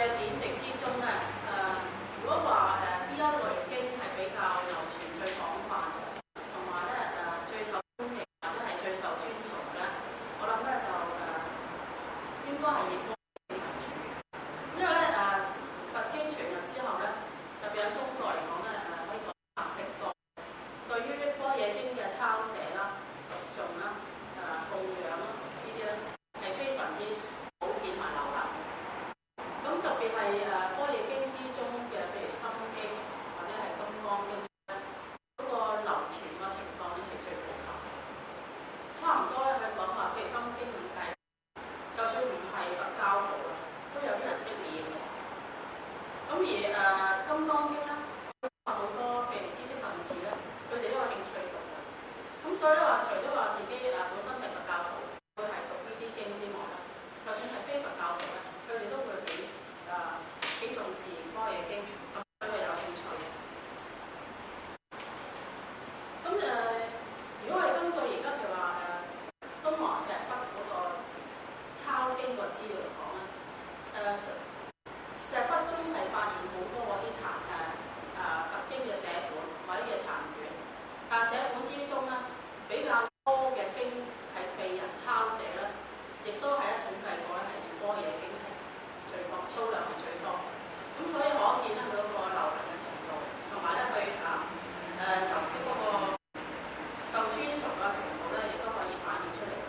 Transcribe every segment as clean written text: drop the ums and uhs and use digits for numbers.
典籍之中咧，如果話呢一類經係比較流傳最廣泛，同埋咧最受歡迎或者係最受尊崇咧，我諗咧就應該係以般經為主。因為咧佛經傳入之後咧，特別喺中國嚟講咧，可以講歷代對於般若經嘅抄寫啦、讀誦啦、供養啦呢啲咧係非常之普遍同埋流行。咁特別係般若經之中嘅，譬如心經或者係金剛經咧，嗰個流傳個情況咧係最普及。差唔多咧，佢講話譬如心經咁計，就算唔係佛教徒啊，都有啲人識念嘅。咁而金剛經咧，好多譬如知識分子咧，佢哋都有興趣讀嘅。咁所以咧話，除咗話自己本身係佛教徒，會係讀呢啲經之外咧，就算係非佛教徒咧，佢哋都會幾重視般若經，咁佢哋有興趣嘅。咁如果係根據而家譬如話東華石窟嗰個抄經個資料嚟講咧，石窟中係發現好多嗰啲佛經嘅寫本或者嘅殘卷，但係寫本之中咧比較多嘅經係被人抄寫咧，亦都係統計過咧係般若經係最多，數量係最多。咁所以可見咧佢嗰個流行嘅程度，同埋咧佢即嗰個受尊崇嘅程度咧，亦都可以反映出嚟。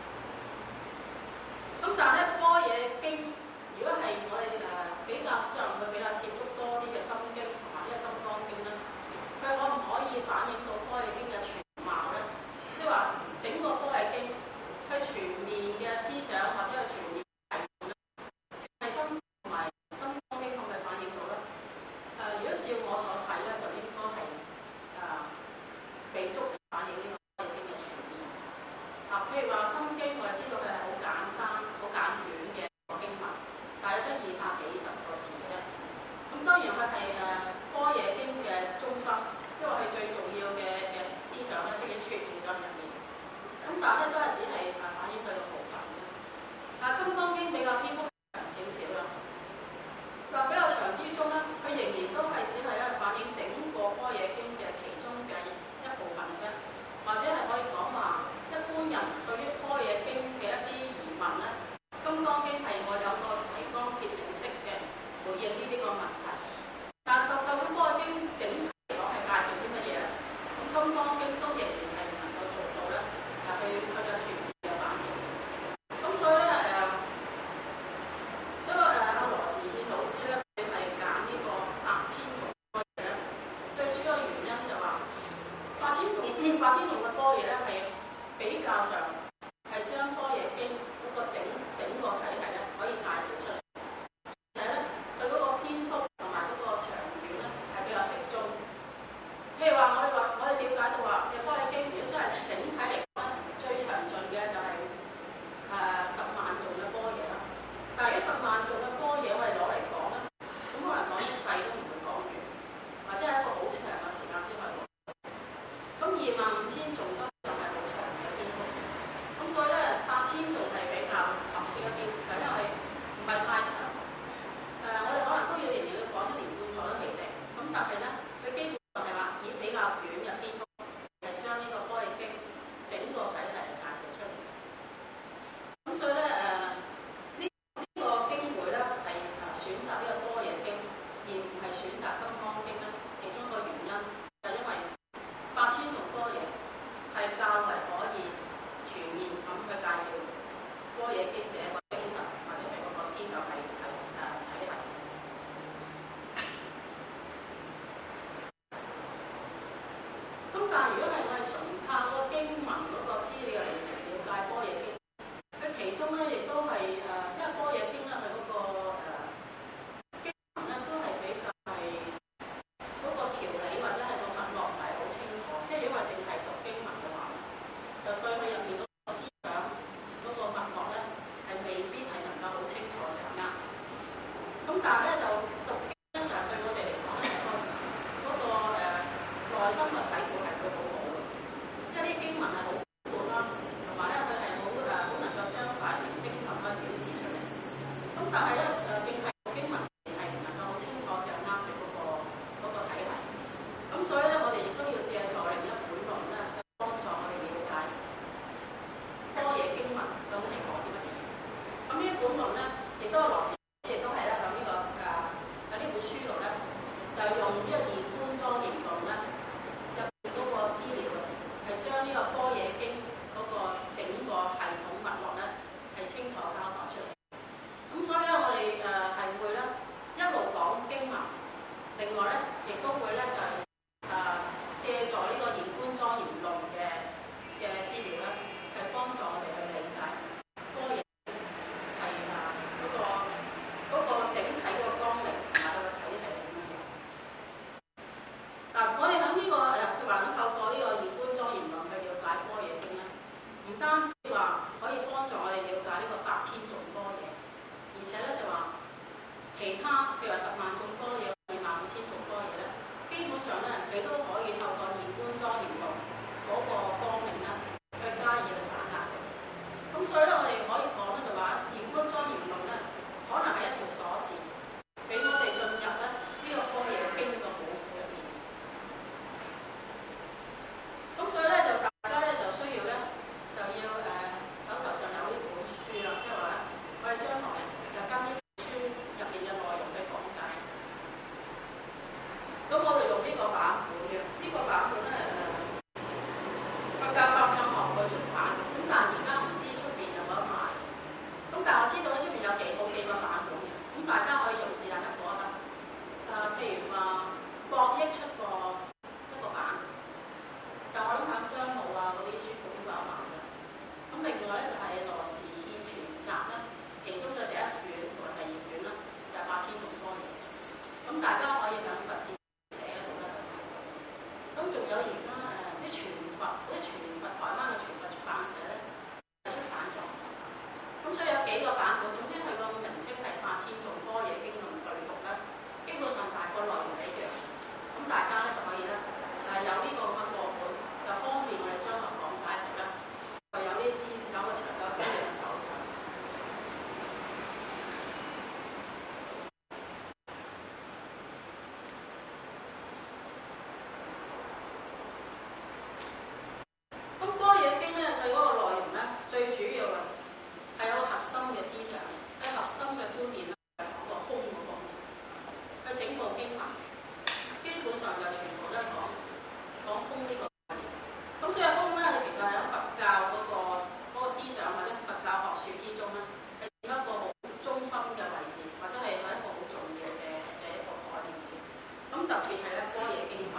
咁但係咧般若經，如果係我哋比較上去比較接觸多啲嘅心經同埋呢個金剛經咧，佢可唔可以反映到般若經嘅全貌咧？即係話整個般若經，佢全面嘅思想或者係全面嘅題目咧，淨係心同埋金剛經可唔可以反映到咧？如果照我所睇咧，就應該係未足以反映呢個般若經嘅全面。譬如話心經，我哋知道佢係好簡單、好簡短嘅經文，但係得200幾十個字嘅啫。咁當然佢係般若經嘅中心，即係話佢最重要嘅思想咧，已經出現咗入面。咁但係咧都係只係反映佢個部分嘅。但係金剛經比較篇幅長少少啦。但比較長之中咧，佢仍然都係只係反映整個般若經嘅其中嘅一部分啫，或者係可以講話一般人對於般若經嘅一啲疑問咧，金剛經係我有個提綱挈領式嘅回應呢啲個問題。但究竟般若經整體嚟講係介紹啲乜嘢咧？咁金剛經都仍然係唔能夠做到咧，佢嘅全面嘅反應。咁所以咧阿羅時憲老師咧，佢係揀呢個8000種般若咧，最主要原因就話8000種嘅般若咧係比較上係將般若經嗰個整個體系咧可以介紹出嚟，而且咧佢嗰個篇幅同埋嗰個長短咧係比較適中。譬如話我哋了解到話嘅般若經，如果真係整體嚟講咧，最詳盡嘅就係10萬種嘅般若啦。但係如果10萬種嘅般若我哋攞嚟講咧，咁可能講一世都唔會講完，或者係一個好長嘅時間先可以講。咁25000種都又係好長嘅篇幅。咁所以咧8000種係比較合適一啲，就因為唔係太長。我哋可能都要仍然要講1年半載都未定。咁但係咧，佢基本上係話以比較短嘅篇幅，係將呢個般若經整個體系嚟介紹出嚟。咁所以咧呢個經會咧係選擇呢個般若經，而唔係選擇金剛經咧。其中一個原因就因為8000種般若係較為可以全面咁去介紹般若經嘅一個精神或者係嗰個思想體系。咁但係如果係我哋純靠嗰個經文嗰個資料嚟了解般若經，佢其中咧亦都係因為般若經咧佢嗰個經文咧都係比較係嗰個條理或者係個脈絡唔係好清楚。即係如果我淨係讀經文嘅話咧，就對佢入面嗰個思想嗰個脈絡咧係未必係能夠好清楚掌握。咁但係咧就讀經咧就係對我哋嚟講咧嗰個內心嘅體會係會好好嘅，因為啲經文係好闊啦，同埋咧佢係好能夠將擺成精神去表示出嚟。咁但係咧淨係讀經文都係羅亦都係咧喺呢個喺呢本書度咧，就用一二觀莊嚴論咧入邊嗰個資料啊，係將呢個般若經嗰個整個系統脈絡咧係清楚交代出嚟。咁所以咧，我哋係會咧一路講經文，另外咧亦都會咧就係借助呢個現觀莊嚴論嘅資料咧，係幫助我哋去理解般若係嗰個整體嗰個綱領同埋佢個體系係點樣。嗱，我哋喺呢個佢話透過呢個現觀莊嚴論去了解般若經咧，唔單止話可以幫助我哋了解呢個8,000種般若，而且咧就話其他譬如話10萬種般若、25,000種般若咧，基本上咧你都可以透過現觀莊嚴論嗰個綱領咧去加以去把握嘅。咁所以咧，我哋可以講咧就話現觀莊嚴論咧，可能係一條鎖匙，俾我哋進入咧呢個般若經個寶庫入面。咁所以咧就大家咧就需要咧就要手頭上有呢本書啦，即係話咧我哋將來就跟呢本書入面嘅內容去講解。咁我哋用呢個版本嘅，呢個版本咧佛教法相學會出版，咁但係而家唔知出邊有冇得賣。咁但係我知道出邊有好幾個版本嘅，咁大家可以用是但一個得。譬如話博益出過一個版，就我諗喺商務啊嗰啲書館都有賣嘅。咁另外咧就係羅時憲全集咧，其中嘅第1卷同埋第2卷啦，就係8,000種般若。咁大家可以喺佛字寫嗰度咧去睇。咁仲有而家啲傳佛台灣嘅傳佛出版社咧出版咗。咁所以有幾個版本，總之佢個名稱係8,000種般若經論對讀咧，基本上大概內容一樣。咁大家咧就可以咧有呢個咁嘅課本，就方便我哋將來講解時咧，就有呢啲有個長有資料喺手上。咁般若經咧，佢嗰個內容咧，最主要嘅係有個核心嘅思想，喺核心嘅觀念咧，係講個空嗰方面。佢整部經文基本上就全部都係講空呢個概念。咁所以空咧，其實喺佛教嗰個思想或者佛教學説之中咧，係佔一個好中心嘅位置，或者係一個好重要嘅一個概念。咁特別係咧般若經法。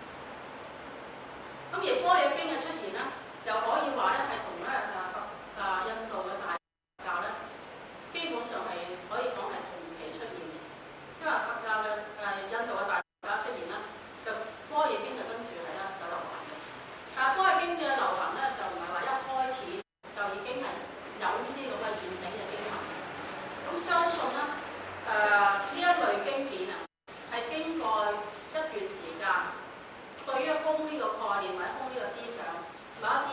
咁而般若經嘅出現咧，又可以話咧係同咧印度嘅大教咧，基本上係可以講係同期出現嘅。因為佛教嘅印度嘅大教出現啦，就般若經就跟住係啦就流行嘅。但係般若經嘅流行咧，就唔係話一開始就已經係有呢啲咁嘅現成嘅經文。咁相信咧呢一類經典啊，係經過一段時間，對於空呢個概念或者空呢個思想，某一啲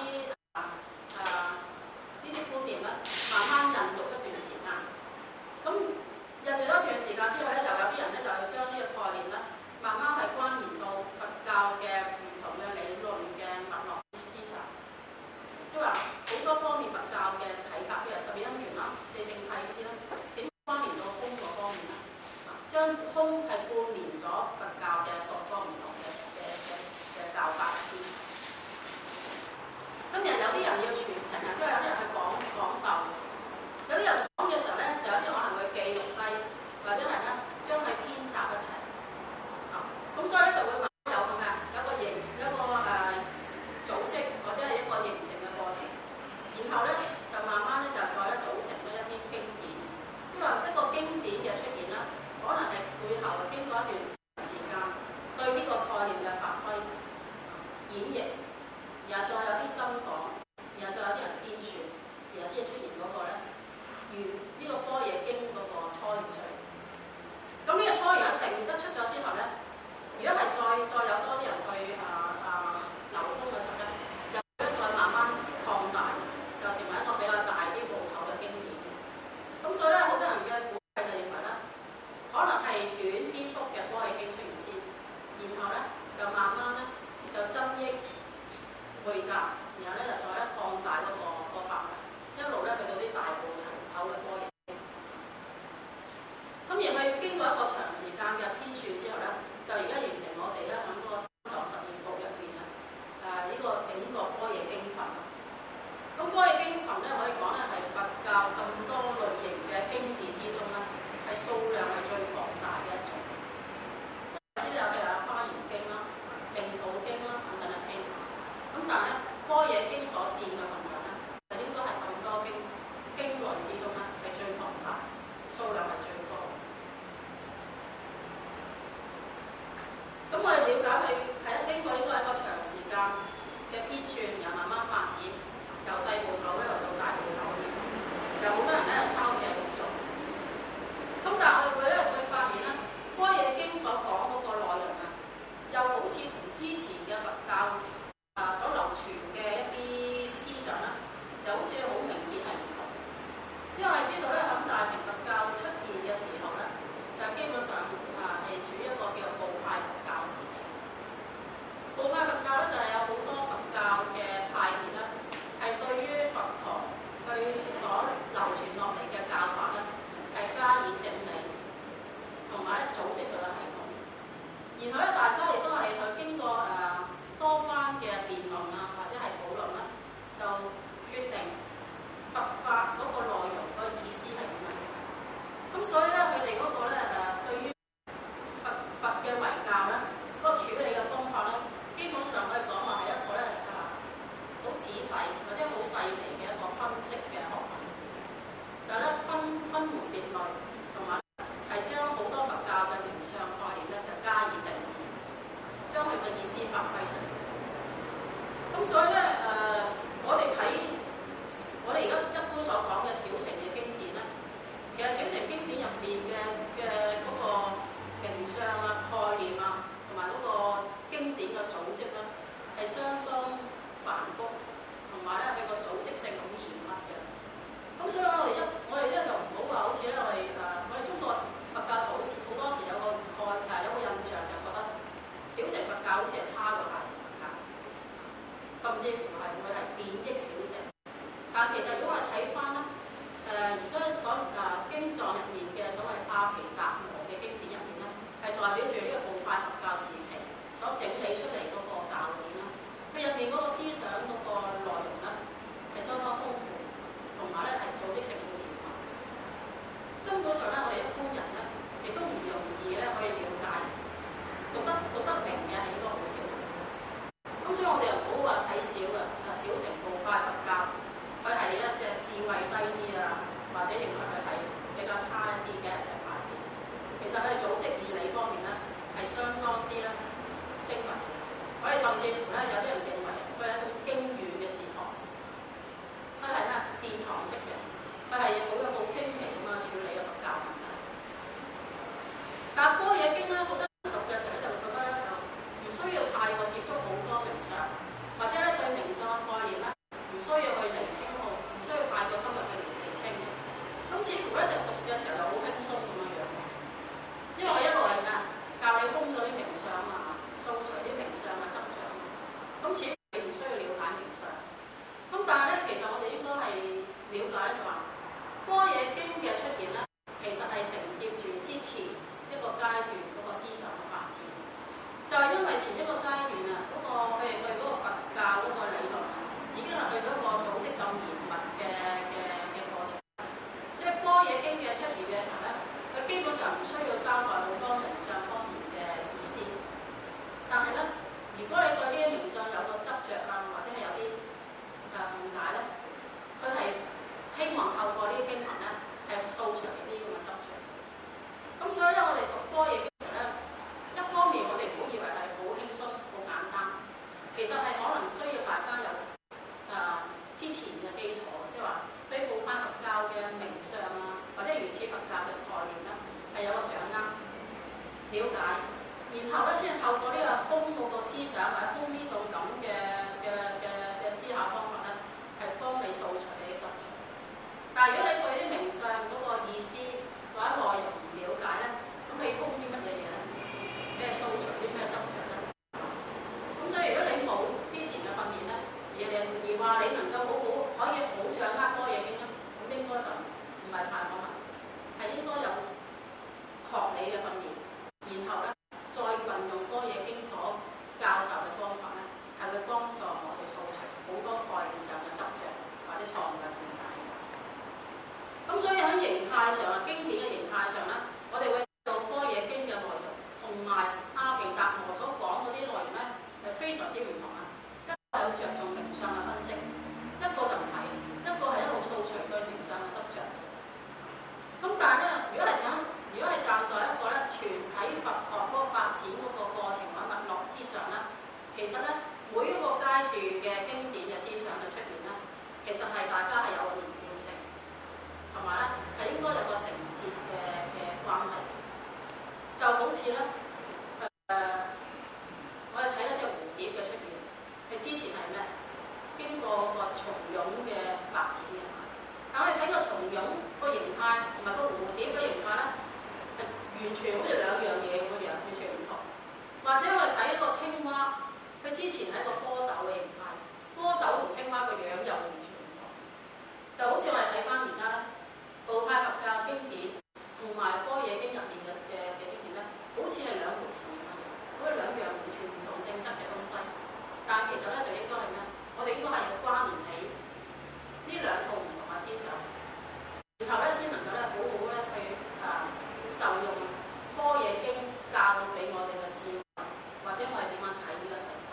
呢啲觀念咧，慢慢孕育一段時間。咁孕育一段時間之後咧，又有啲人咧就要將呢個概念咧，慢慢係關聯到佛教嘅唔同嘅理論嘅脈絡思想，即係話好多方面佛教嘅睇法，譬如12因緣啦、四聖諦嗰啲咧，點關聯到空嗰方面啊？將空係貫連咗佛教嘅各方唔同嘅教法思想。今日有啲人要傳承啊，即係有啲人去講授，有啲人講嘅時候咧，就有啲可能會記錄低，或者係咧將佢編集一齊。咁所以咧就會慢慢有咁嘅有個組織或者係一個形成嘅過程，然後咧就慢慢咧就再咧組成咗一啲經典，即係話一個經典嘅出現啦，可能係背後經過一段時間對呢個概念嘅發揮演繹，然後再有啲增講，然後再有啲人編纂，然後先出現嗰個咧如呢個般若經嗰個初現出嚟。咁呢個初現一定得出咗之後咧，如果係再有多啲人去流通嘅時候咧，又再慢慢擴大，就成為一個比較大啲部頭嘅經典。咁所以咧，好多人嘅估計就認為咧，可能係短篇幅嘅般若經而佢經過一個長時間嘅編纂之後咧，就而家形成我哋咧喺嗰個三堂十二部入邊啊，呢個整個般若經群。咁般若經群咧，可以講咧係佛教咁多類型嘅經典之中咧，係數量係最龐大嘅一種。知有譬如《華嚴經》啦、《淨土經》啦等等嘅經。咁但係咧，般若經所佔嘅份量咧，就應該係咁多經類之中咧係最龐大，數量係最多。咁我哋了解佢係經過應該係一個長時間嘅編纂，又慢慢發展，由細部頭一路到大部頭，有好多人咧抄寫咁做。咁但係我哋會發現咧，般若經所講嗰個內容啊，又好似同之前嘅佛教所流傳嘅一啲思想啦，又好似好明顯係唔同。因為我哋知道咧，喺大乘佛教出現嘅時候咧，就基本上係處於一個叫做部派佛教時期。部派佛教咧就係有好多佛教嘅派別啦，係對於佛陀佢所流傳落嚟嘅教法咧，係加以整理，同埋咧組織佢嘅系統。然後咧，大家亦都係去經過多番嘅辯論啊，或者係討論啦，就決定佛法嗰個內容、個意思係點樣。咁所以咧，佢哋嗰個咧對於佛嘅遺教咧，嗰個處理嘅方法咧，基本上可以講話係一個咧好仔細或者好細微嘅一個分析嘅學問。就咧分門別類，同埋係將好多佛教嘅名相概念咧就加以定義，將佢嘅意思發揮出嚟。咁所以咧我哋而家一般所講嘅小乘嘅經典咧，其實小乘經典入面嘅嗰個名相啊、概念啊，同埋嗰個經典嘅組織咧，係相當繁複，同埋咧佢個組織性好嚴密嘅。咁所以我哋咧就唔好話好似咧我哋中國佛教徒好多時有個印象，就覺得小乘佛教好似係差過大乘佛教，甚至乎係會係貶抑小乘。但其實如果我哋睇翻咧，而家經藏入面嘅所謂阿毗達摩嘅經典入面咧，係代表住呢個部派佛教時期所整理出嚟嗰個教典啦。佢入面嗰個思想嗰個內容咧係相當豐富，同埋咧係組織性好嚴密。根本上咧，我哋一般人咧亦都唔容易咧可以了解，讀得明嘅係應該好少。咁所以我哋又唔好話睇少嘅小乘部派佛教，佢係咧即係智慧低啲啊，或者認為佢係比較差一啲嘅派別。其實佢哋組織義理方面咧係相當啲咧精密。我哋甚至乎咧有啲人認為佢係一種經院嘅哲學，佢係咧殿堂式嘅，佢係好精微咁樣處理嘅佛教問題。但係般若經咧，好多人讀嘅時候咧就會覺得咧就唔需要太過接觸好多名相，或者咧對名相嘅概念咧唔需要去釐清好，唔需要太過深入去釐清嘅。咁似乎咧就讀嘅時候就好輕鬆咁樣樣，因為佢一路係咩教你空咗啲名相啊，掃除啲名相嘅執著。咁似乎你唔需要了解名相。咁但係咧，其實我哋應該係了解咧，就話般若經嘅出現咧，其實係承接住之前一個階段嗰個思想嘅發展。就係因為前一個階段啊，嗰個佢哋對嗰個佛教嗰個理論啊，已經係去到一個組織咁嚴密嘅過程。所以般若經嘅出現嘅時候咧，佢基本上唔需要交代好多名相方面嘅意思。但係咧，如果你對呢啲名相有個執着啊，或者係有啲誤解咧，佢係希望透過呢啲經文咧，係掃除呢啲咁嘅執着。咁所以咧，我哋讀般若經嘅時候咧，一方面我哋唔好以為係好輕鬆、好簡單，其實係可能需要大家有之前嘅基礎，即係話對部派佛教嘅名相啊，或者原始佛教嘅概念咧，係有個掌握、了解。然後咧，先透過呢個空嗰個思想，或者空呢種咁嘅思考方法咧，係幫你掃除你嘅執着。但係如果你對啲名相嗰個意思或者內容唔了解咧，咁你空啲乜嘢嘢咧？你係掃除啲咩執着咧？咁所以如果你冇之前嘅訓練咧，而話你能夠可以好掌握般若經咧，咁應該就唔係太可能，係應該有全好似兩樣嘢咁樣，完全唔同。或者我哋睇一個青蛙，佢之前係一個蝌蚪嘅形態，蝌蚪同青蛙個樣又完全唔同。就好似我哋睇翻而家咧，部派佛教經典同埋般若經入面嘅經典咧，好似係兩回事咁樣，好似兩樣完全唔同性質嘅東西。但係其實咧就應該係咩？我哋應該係要關聯起呢兩套唔同嘅思想，然後咧先能夠咧好好咧去受用般若經教俾我哋嘅智慧，或者我哋點樣睇呢個世界。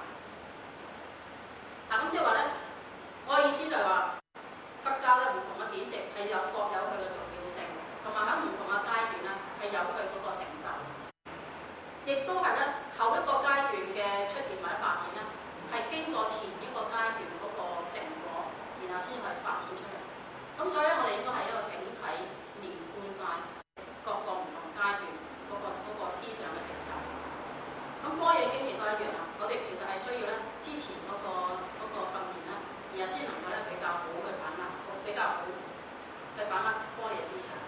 咁即係話咧，我嘅意思就係話，佛教嘅唔同嘅典籍係各有佢嘅重要性，同埋喺唔同嘅階段咧係有佢嗰個成就，亦都係咧後一個階段嘅出現或者發展咧，係經過前一個階段嗰個成果，然後先去發展出嚟。咁所以咧，我哋應該係一個整體連貫晒各個唔同階段嗰個思想嘅成就。咁般若經亦都一樣啦，我哋其實係需要咧之前嗰個訓練啦，然後先能夠咧比較好去把握，比較好去把握般若思想。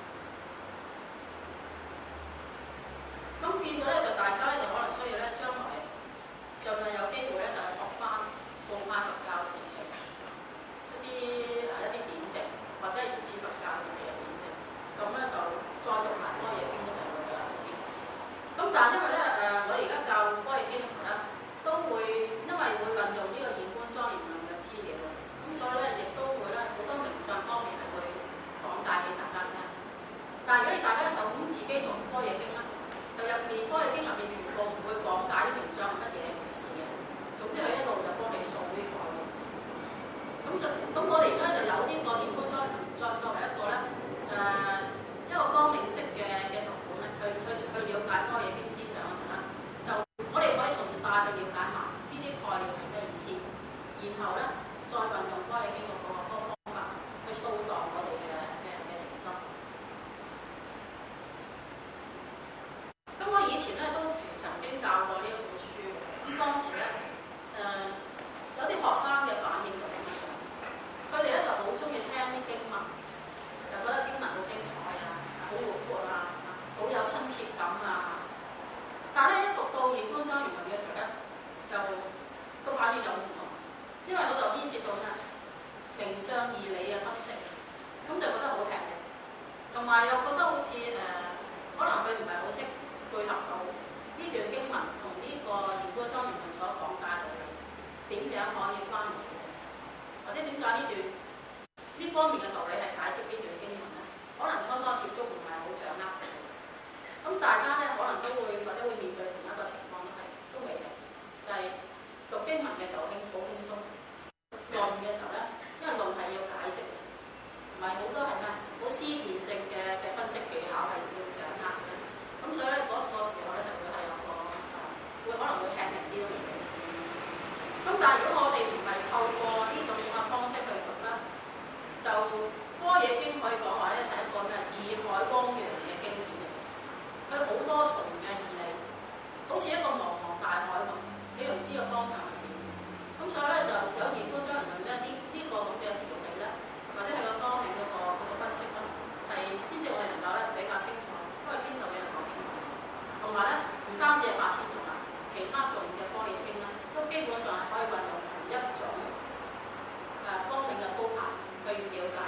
咁變咗咧，就大家咧就可能需要咧將來盡量有機會咧就係學翻部派佛教時期一啲典籍，或者係原始佛教時期嘅典籍，咁咧就再讀埋般若經咧就會比較好啲。咁但係因為咧我哋而家教般若經嘅時候咧，都會因為會運用呢個現觀莊嚴論嘅資料，咁所以咧亦都會咧好多名相方面係會講解俾大家聽。但係如果你大家就咁自己讀般若經咧，就入面般若經入面全部唔會講解啲名相係乜嘢回事嘅，總之佢一路就幫你數呢個嘅。咁我哋而家就有呢個現觀莊嚴論作為一個咧一個光明式嘅讀本咧，去了解般若經思想嘅時候咧，就我哋可以順帶去了解埋呢啲概念係咩意思，然後咧再運用般若經嗰個方法去掃蕩我哋嘅情執。咁我以前咧都曾經教過呢一本書，咁當時咧有啲學生嘅反應就咁樣，佢哋咧就好中意聽啲經文，又覺得經文好精彩啊，好活潑啊，好有親切感啊。但係咧一讀到現觀莊嚴論嘅時候咧，就個反應就唔同，因為嗰度牽涉到咧名相義理嘅分析，咁就覺得好吃力，同埋又覺得好似可能佢唔係好識配合到呢段經文同呢個現觀莊嚴論所講解到嘅點樣可以關聯，或者點解呢方面嘅道理係解釋呢段經文咧？可能初接觸唔係好掌握。咁大家咧可能都會或者會面對同一個情況都未定，就係讀經文嘅時候好輕鬆，論嘅時候咧，因為論係要解釋嘅，唔係好多係咩好思辨性嘅分析技巧係要掌握嘅。咁所以咧嗰個時候咧就會係有個可能會吃力啲咯。咁但係如果我哋唔係透過呢種咁嘅方式去讀咧，就般若經可以講話咧係一個咩義海汪洋嘅經典嚟，佢好多重嘅義理，好似一個茫茫大海咁，你又唔知個方向係點。咁所以咧就有現觀莊嚴論咧呢個咁嘅條理咧，或者係個綱領嗰個分析咧，係先至我哋能夠咧比較清楚，因為經就有人講經，同埋咧唔單止係8000頌啦，其他頌嘅般若經咧，都基本上係可以運用同一種綱領嘅鋪排去了解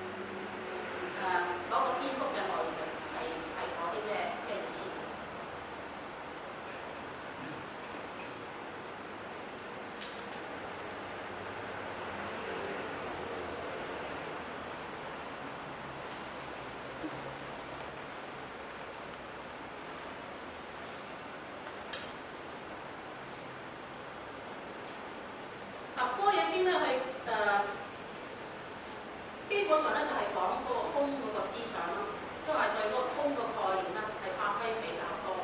嗰個篇幅嘅內容係嗰啲咩意思。般若經咧係基本上咧就係講嗰個空嗰個思想咯，即係對嗰個空個概念咧係發揮比較多。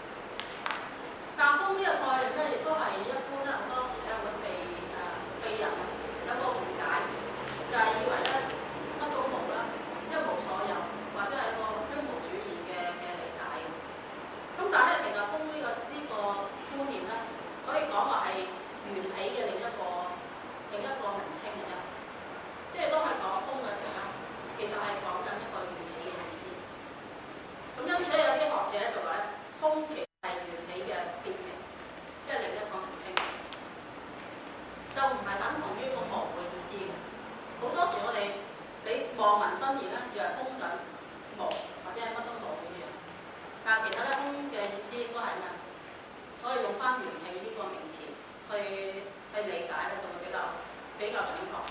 但空呢個概念咧，亦都係一般咧好多時咧會被人有個誤解，就係以為咧乜都冇啦，一無所有，或者係一個虛無主義嘅理解。咁但係咧，其實空呢個觀念咧，可以講話係緣起嘅另一個名者咧就話咧，空其實係緣起嘅別名，即係另一個名稱，就唔係等同於個無嘅意思嘅。好多時我哋你望文生義咧，以為空就無或者係乜都冇咁樣，但係其實咧空嘅意思應該係咩？我哋用翻緣起呢個名詞去理解咧，就會比較準確啲。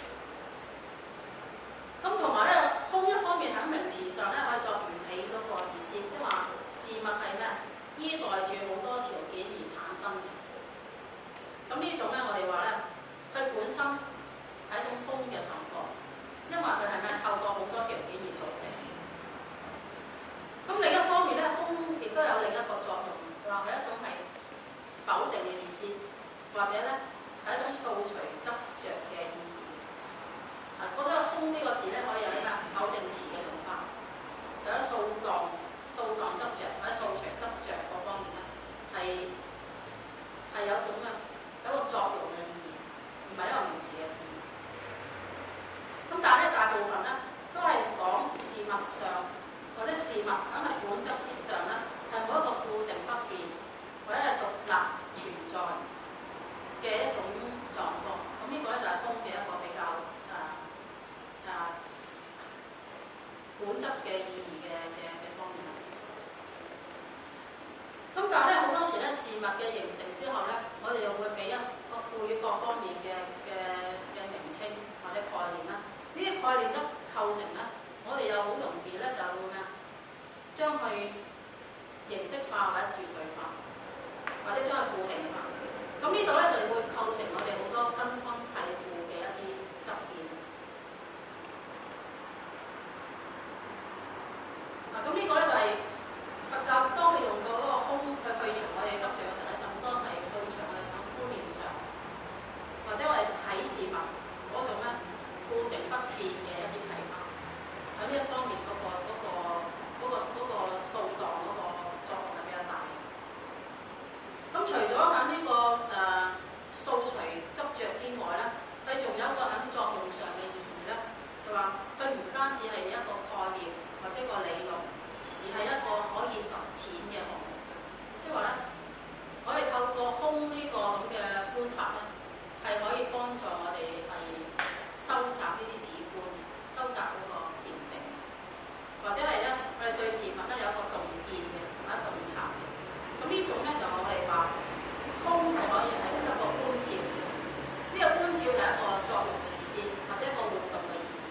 咁同埋咧，空一方面喺名詞上咧，可以作緣起嗰個意思，即係話事物係咩？依賴住好多條件而產生嘅。咁呢種咧，我哋話咧，佢本身係一種空嘅狀況，因為佢係咩？透過好多條件而造成。咁另一方面咧，空亦都有另一個作用，話係一種係否定嘅意思，或者咧係一種掃除執着嘅意義。嗰種空呢個字咧，可以有啲咩否定詞嘅用法，就喺掃蕩執着或者掃除執着嗰方面咧，係有種嘅有一個作用嘅意義，唔係一個名詞嘅意義。咁但係咧，大部分咧都係講事物上或者事物喺係本質之上咧，係冇一個固定不變或者係獨立存在嘅一種狀況。咁呢個咧就係空嘅一個比較本質嘅意義嘅方面啦。咁但係咧，好多時咧，事物嘅形成之後咧，我哋又會俾一個賦予各方面嘅名稱或者概念啦。呢啲概念一構成咧，我哋又好容易咧就會咩？將佢形式化或者絕對化，或者將佢固定化。咁呢度咧就會構成我哋好多根深蒂固嘅一啲執見。咁呢個咧就係佛教當佢用到嗰個空去除我哋執著嘅時候咧，就好多係去除我哋喺觀念上，或者我哋睇事物嗰種咧固定不變嘅一啲睇法。喺呢一方面嗰個掃蕩嗰個作用係比較大。咁除咗喺呢個掃除執着之外咧，佢仲有一個喺作用上嘅意義咧，就話佢唔單止係一個概念或者個理論，而係一個可以實踐嘅項目。即係話咧，我哋透過空呢個咁嘅觀察咧，係可以幫助我哋係收集呢啲主觀，收集嗰個禪定，或者係咧我哋對事物咧有一個洞見嘅或者洞察嘅。咁呢種咧就我哋話空係可以係一個觀照，呢個觀照係一個作用嘅意思，或者一個活動嘅意義。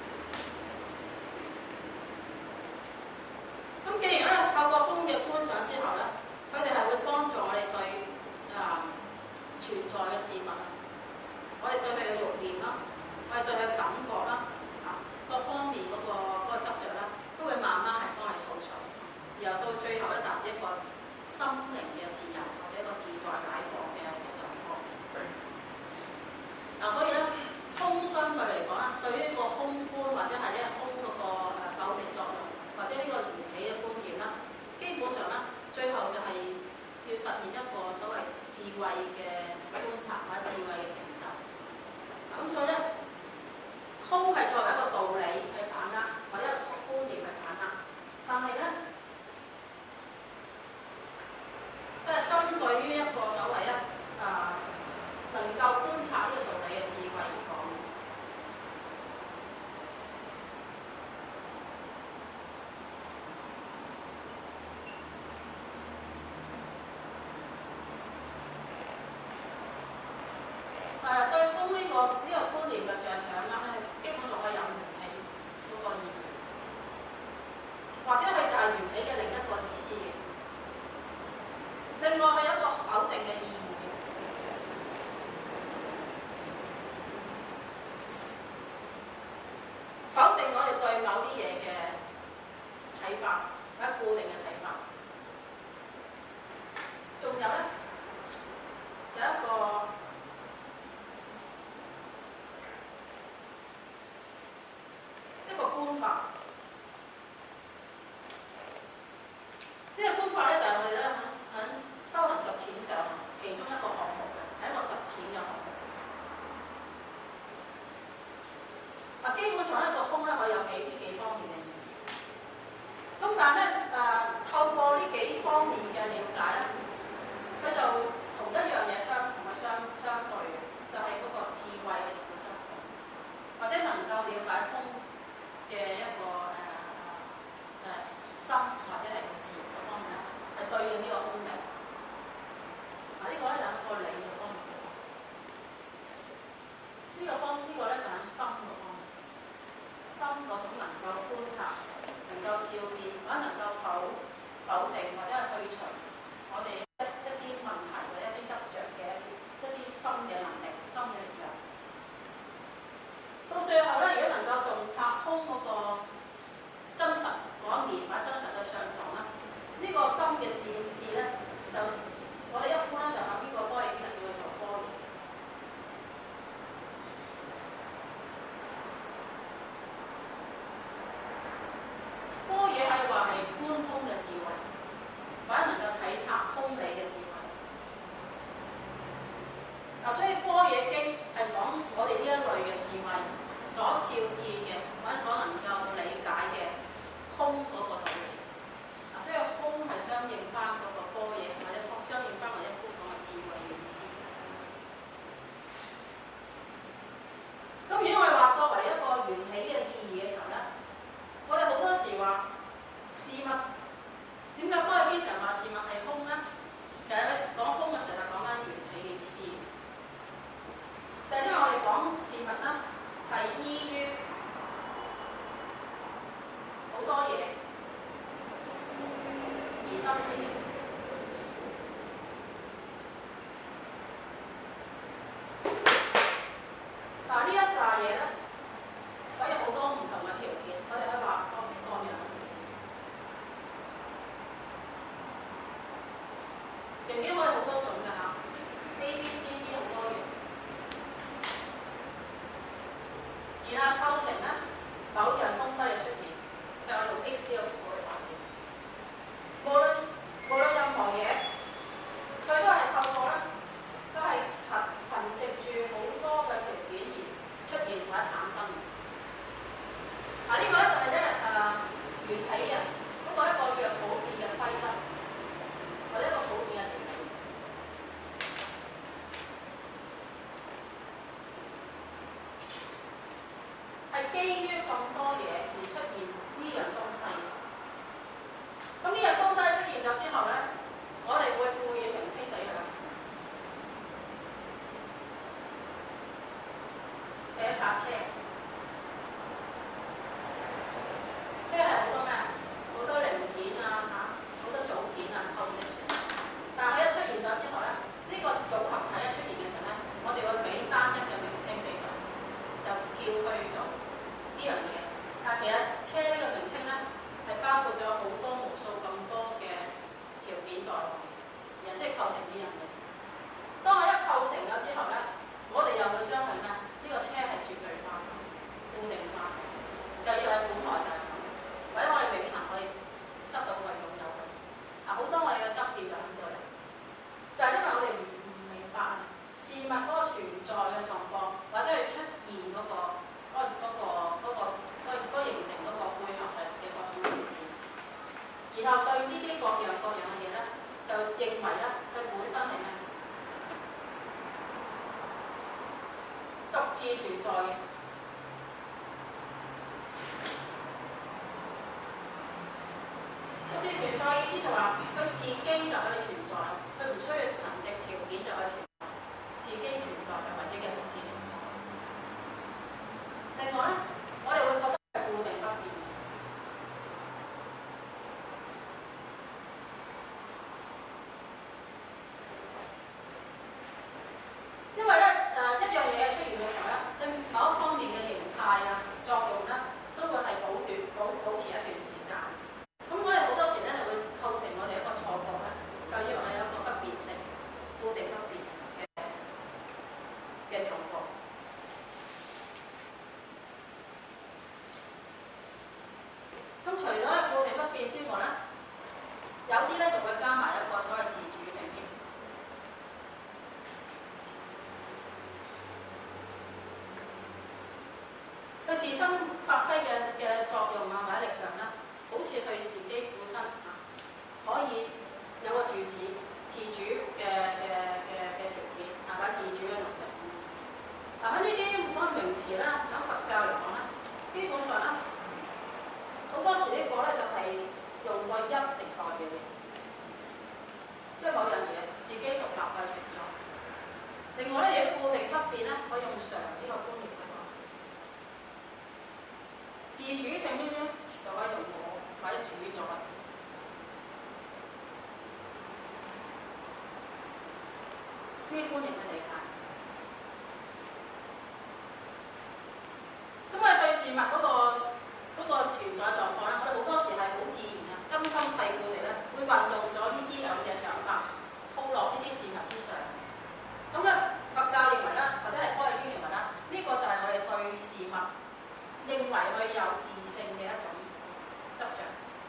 咁既然咧透過空嘅觀想之後咧，佢哋係會幫助我哋對存在嘅事物，我哋對佢嘅慾念啦，我哋對佢嘅感覺啦，各方面嗰個執着啦，都會慢慢係幫你掃除，然後到最後咧達至一個心靈嘅自由或者一個自在解放嘅狀況。所以咧，空相對嚟講咧，對於個空觀或者係呢個空嗰個否定作用，或者呢個緣起嘅觀點啦，基本上咧，最後就係要實現一個所謂智慧嘅觀察或者智慧嘅成就。咁所以咧，空係作為一個道理去把握，或者一個觀念去把握，但係咧，即係相對於一個所謂能夠觀察呢個道理嘅智慧而講，對空呢個觀念嘅掌握咧，基本上可以有緣起嗰個意義，或者佢就係緣起嘅另一個意思嘅。另外係一個否定嘅意義。否定我哋對某啲嘢嘅睇法，或者固定嘅睇法。仲有咧，就一個觀法。呢個觀法咧就係我哋咧喺修行實踐上其中一個項目嘅，係一個實踐嘅項目。基本上一個空咧可以有幾方面嘅意義。咁但係咧透過就同一樣嘢同佢相對嘅，就係嗰個智慧嘅相對，或者能夠了解空嘅一個心或者係智嗰方面咧，係對應呢個空嘅。呢個咧就係一個理嘅方面。呢個咧就係心嗰方面，心嗰種能夠觀察、能夠照見，或者能夠否定或者係去除我哋一啲問題或者一啲執着嘅一啲心嘅能力、心嘅力量。到最後咧，如果能夠洞察空嗰個真實嗰一面或者真實嘅相狀啦，呢個心嘅智咧，就我哋一般咧就喺呢個般若經入邊去做般若。般若係話係觀空嘅智慧，或者能夠體察空理嘅智慧。嗱，所以般若經係講我哋呢一類嘅智慧所照見嘅，或者所能夠理解嘅空嗰個道理。嗱，所以空係相應翻嗰個般若，或者相應翻我哋一般講嘅智慧嘅意思。咁如果我哋話作為一個緣起嘅意義嘅時候咧，我哋好多時話事物點解般若經常話事物係空咧？其實佢講空嘅時候就講緊緣起嘅意思，就係因為我哋講事物咧係依於好多嘢而生起嘅。嗱，呢一紮嘢咧，可以好多唔同嘅條件，我哋可以話各式各樣。條件可以好多種㗎嚇 ，A、B、C、D 好多樣。然後構成咧某樣東西嘅出現，就用 X 呢個符號嚟畫嘅。無論任何嘢，佢都係透過咧，都係憑藉住好多嘅條件而出現或者產生嘅。呢個咧就係緣起嘅嗰個一個叫普遍嘅規則，或者一個普遍嘅條件，係基於咁多嘢而出現呢樣東西。咁呢樣東西出現咗之後咧，我哋會賦予名稱俾佢。第一架車，車係好多咩？好多零件啊嚇，好多組件啊構成嘅。但係佢一出現咗之後咧，呢個組合體一出現嘅時候咧，我哋會俾單一嘅名稱俾佢，就叫佢做呢樣嘢。但係其實車呢個名稱咧，係包括咗好多無數咁多嘅條件在內，然後先構成呢樣嘢。當我一構成咗之後咧，我哋又會將佢咩？呢個車係絕對化、固定化，就以為本來就係咁，或者我哋永恆可以得到佢擁有佢。好多我哋嘅執念就喺度嚟，就係因為我哋唔明白事物嗰個存在嘅狀況，或者佢出現嗰形成嗰個背後嘅各種條件，然後對呢啲各樣嘅嘢咧，就認為咧佢本身係咩？獨自存在嘅。獨自存在意思就話佢自己就可以存在，佢唔需要憑藉條件就可以存在，自己存在就或者嘅獨自存在。另外咧，我哋會覺得係固定不變，因為咧一樣嘢出現嘅時候咧，對某一方面嘅形態啊作用咧，都會係保持一段時間。咁我哋好多時咧就會構成我哋一個錯覺咧，就以為係有一個不變性、固定不變嘅狀況。咁除咗固定不變之外咧，有啲咧就會加埋一個所謂自主性添。佢自身發揮嘅作用啊，或者力量咧，好似佢自己本身可以有個自主嘅主性呢啲就喺度我或者主宰。呢啲觀念嘅理解。咁我哋對事物嗰個存在狀況咧，我哋好多時係好自然嘅，根深蒂固地咧，會運用咗呢啲咁嘅想法，套落呢啲事物之上。咁咧，佛教認為咧，或者係科學經認為啦，呢個就係我哋對事物認為佢有自性嘅一種執着。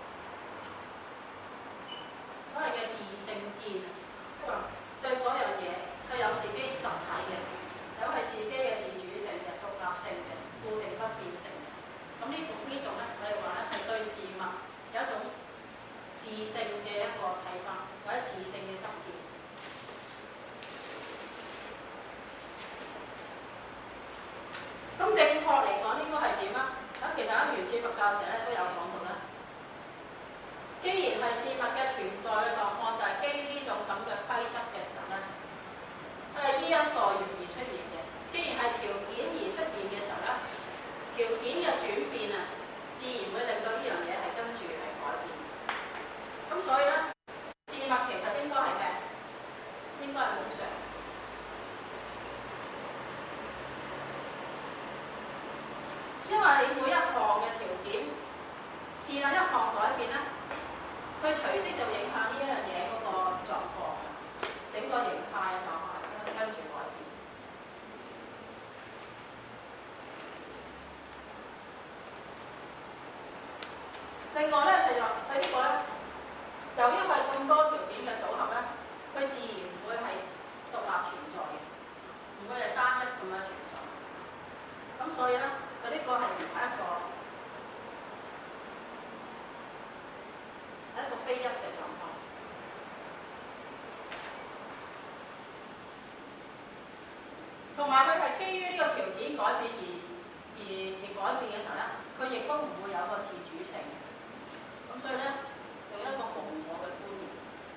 所謂嘅自性見，即係話對嗰樣嘢佢有自己實體嘅，有係自己嘅自主性嘅、獨立性嘅、固定不變性嘅。咁呢種咧，我哋話咧係對事物有一種自性嘅一個睇法，或者自性嘅執見。咁正確嚟講應該係點啊？咁其實喺原始佛教時咧都有講到啦。既然係事物嘅存在嘅狀況，就係基於呢種咁嘅規則嘅時候咧，佢係依因待緣而出現嘅。既然係條件而出現嘅時候咧，條件嘅轉變啊，自然會令到呢樣嘢係跟住係改變。咁所以咧，事物其實應該係咩？應該係無常。因為你每一項嘅條件，是但一項改變咧，佢隨即就影響呢一樣嘢嗰個狀況，整個形態嘅狀況跟住改變。另外咧，佢呢個咧，由於係咁多條件嘅組合咧，佢自然唔會係獨立存在嘅，唔會係單一咁樣存在。咁所以咧，佢呢個係唔係一個非一嘅狀況。同埋佢係基於呢個條件改變而改變嘅時候咧，佢亦都唔會有個自主性。咁所以咧，有一個無我嘅觀念。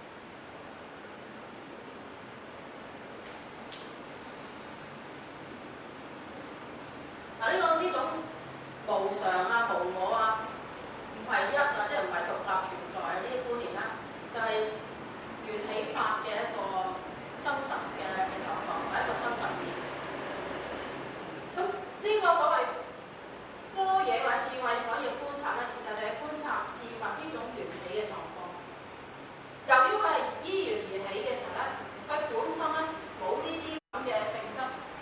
呢種無常啊、無我啊、唔係一啊，即係唔係獨立存在啊呢啲觀念咧，就係緣起法嘅一個真實嘅狀況，係一個真實面。咁呢個所謂般若或者智慧所要觀察咧，其實就係觀察事物呢種緣起嘅狀況。由於佢係依緣而起嘅時候咧，佢本身咧冇呢啲咁嘅性質。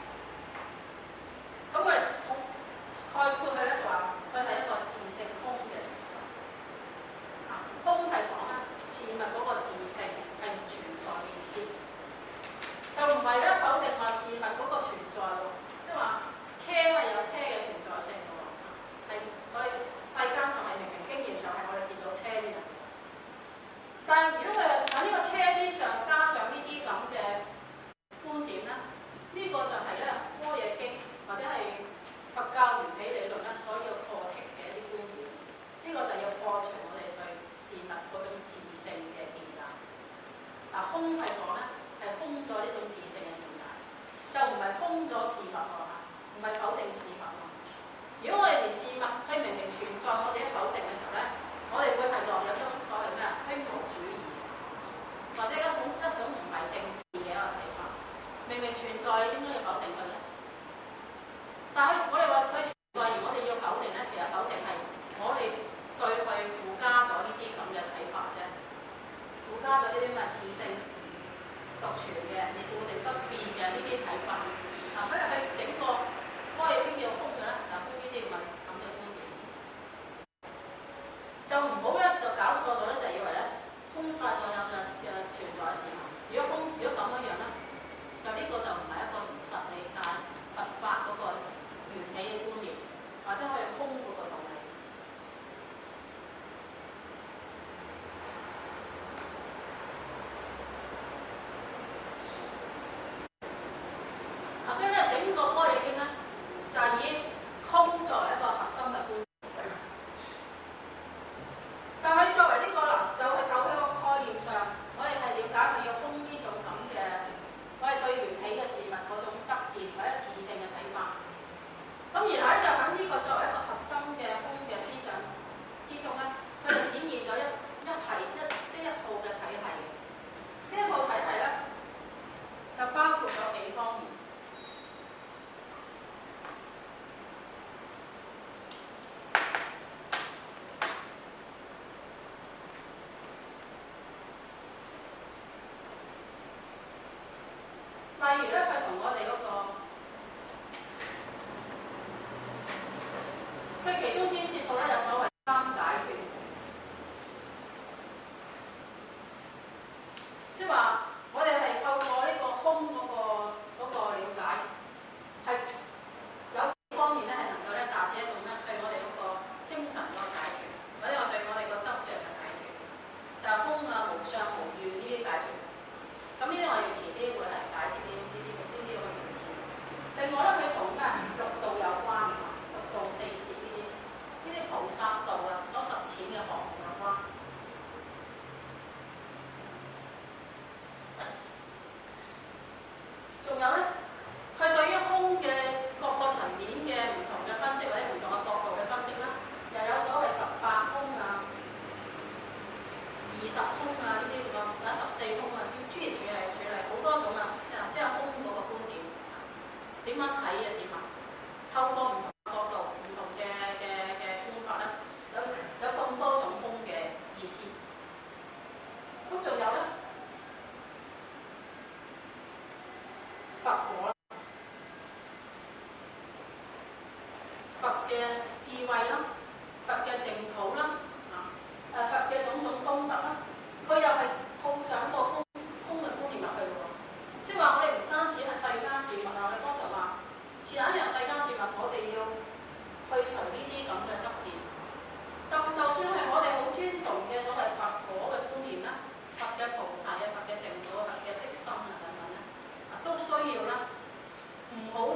咁我哋概括佢咧就話，佢係一個自性空嘅存在。空係講咧事物嗰個自性係唔存在嘅意思，就唔係咧否定話事物嗰個存在喎，即係話車係有車嘅存在性嘅喎，係我哋世間上係明明經驗上係我哋見到車嘅，但係如果佢喺呢個車之上加上呢啲咁嘅觀點咧，呢個就係咧般若經或者係佛教緣起理論咧所要破斥嘅一啲觀點，呢個就要破除我哋對事物嗰種自性嘅見解。空係講咧係空咗呢種自性嘅見解，就唔係空咗事物喎，唔係否定事物喎。如果我哋連事物佢明明存在，我哋一否定嘅時候咧，我哋會係落入一種所謂咩虛無主義，或者一種唔係正義嘅一個睇法。明明存在，你點解要否定佢咧？但係我哋話佢存在，而我哋要否定咧，其實否定係我哋對佢附加咗呢啲咁嘅睇法啫，附加咗呢啲咁嘅自性獨存嘅、固定不變嘅呢啲睇法。所以佢整個般若經要空嘅咧，空呢啲咁嘅觀點，就唔好咧就搞錯咗咧，就以為咧空晒所有嘅存在事物。如果咁樣樣咧，就呢個就唔係一個唔實理解佛法嗰個緣起嘅觀念，或者可以空嗰個道理。所以咧整個如咧，佢同我哋嗰個，佢其中牽涉到咧有所謂三解脫，即係話我哋係透過呢個空嗰個了解，係有幾方面咧係能夠咧達至一種咧對我哋嗰個精神嗰個解脫，或者我對我哋個執着嘅解脫，就係空啊、無相、無願呢啲解脫。咁呢啲我哋遲啲會係解釋呢啲咁嘅名詞。另外咧，佢同咩六道有關嘅，六道四攝呢啲菩薩道啊所實踐嘅項目有關。仲有咧，佢對於空嘅各個層面嘅唔同嘅分析，或者唔同嘅角度嘅分析啦，又有所謂18空啊、20空啊呢啲咁，或者14空啊，諸如此類好多種啊，即係空嗰個觀點點樣睇嘅市民，透過唔同角度、唔同嘅觀法咧，有咁多種空嘅意思。咁仲有咧，佛果。佛嘅智慧啦，佛嘅淨土啦，佛嘅種種功德啦，佢又係套上一個空嘅觀念入去嘅喎。即係話我哋唔單止係世間事物啊，我哋剛才話是但一樣世間事物，我哋要去除呢啲咁嘅執念。就算係我哋好尊崇嘅所謂佛果嘅觀念啦，佛嘅菩提啊，佛嘅淨土啊，佛嘅色心啊等等咧，都需要啦，唔好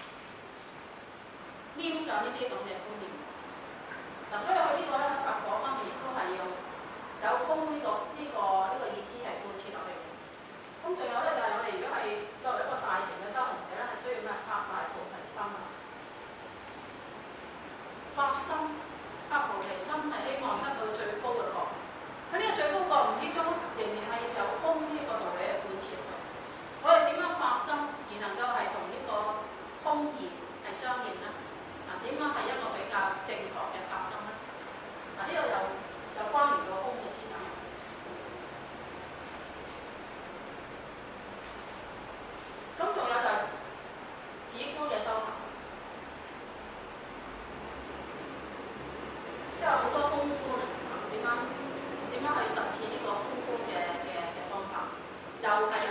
黏上呢啲咁嘅觀念。所以佢呢個咧，佛果方面亦都係要有空呢個意思係貫徹落去。咁仲有咧，就係我哋如果係作為一個大乘嘅修行者咧，係需要咩？發大菩提心啊！發心、發菩提心係希望得到最高嘅覺悟。喺呢個最高覺悟之中，仍然係要有空呢個道理嘅貫徹。我哋點樣發心而能夠係同呢個空義係相應咧？點樣係一個比較正確嘅發心咧？呢度有關聯到空嘅思想。咁仲有就係止觀嘅修行，即係好多空觀點樣去實踐呢個空觀嘅方法，又係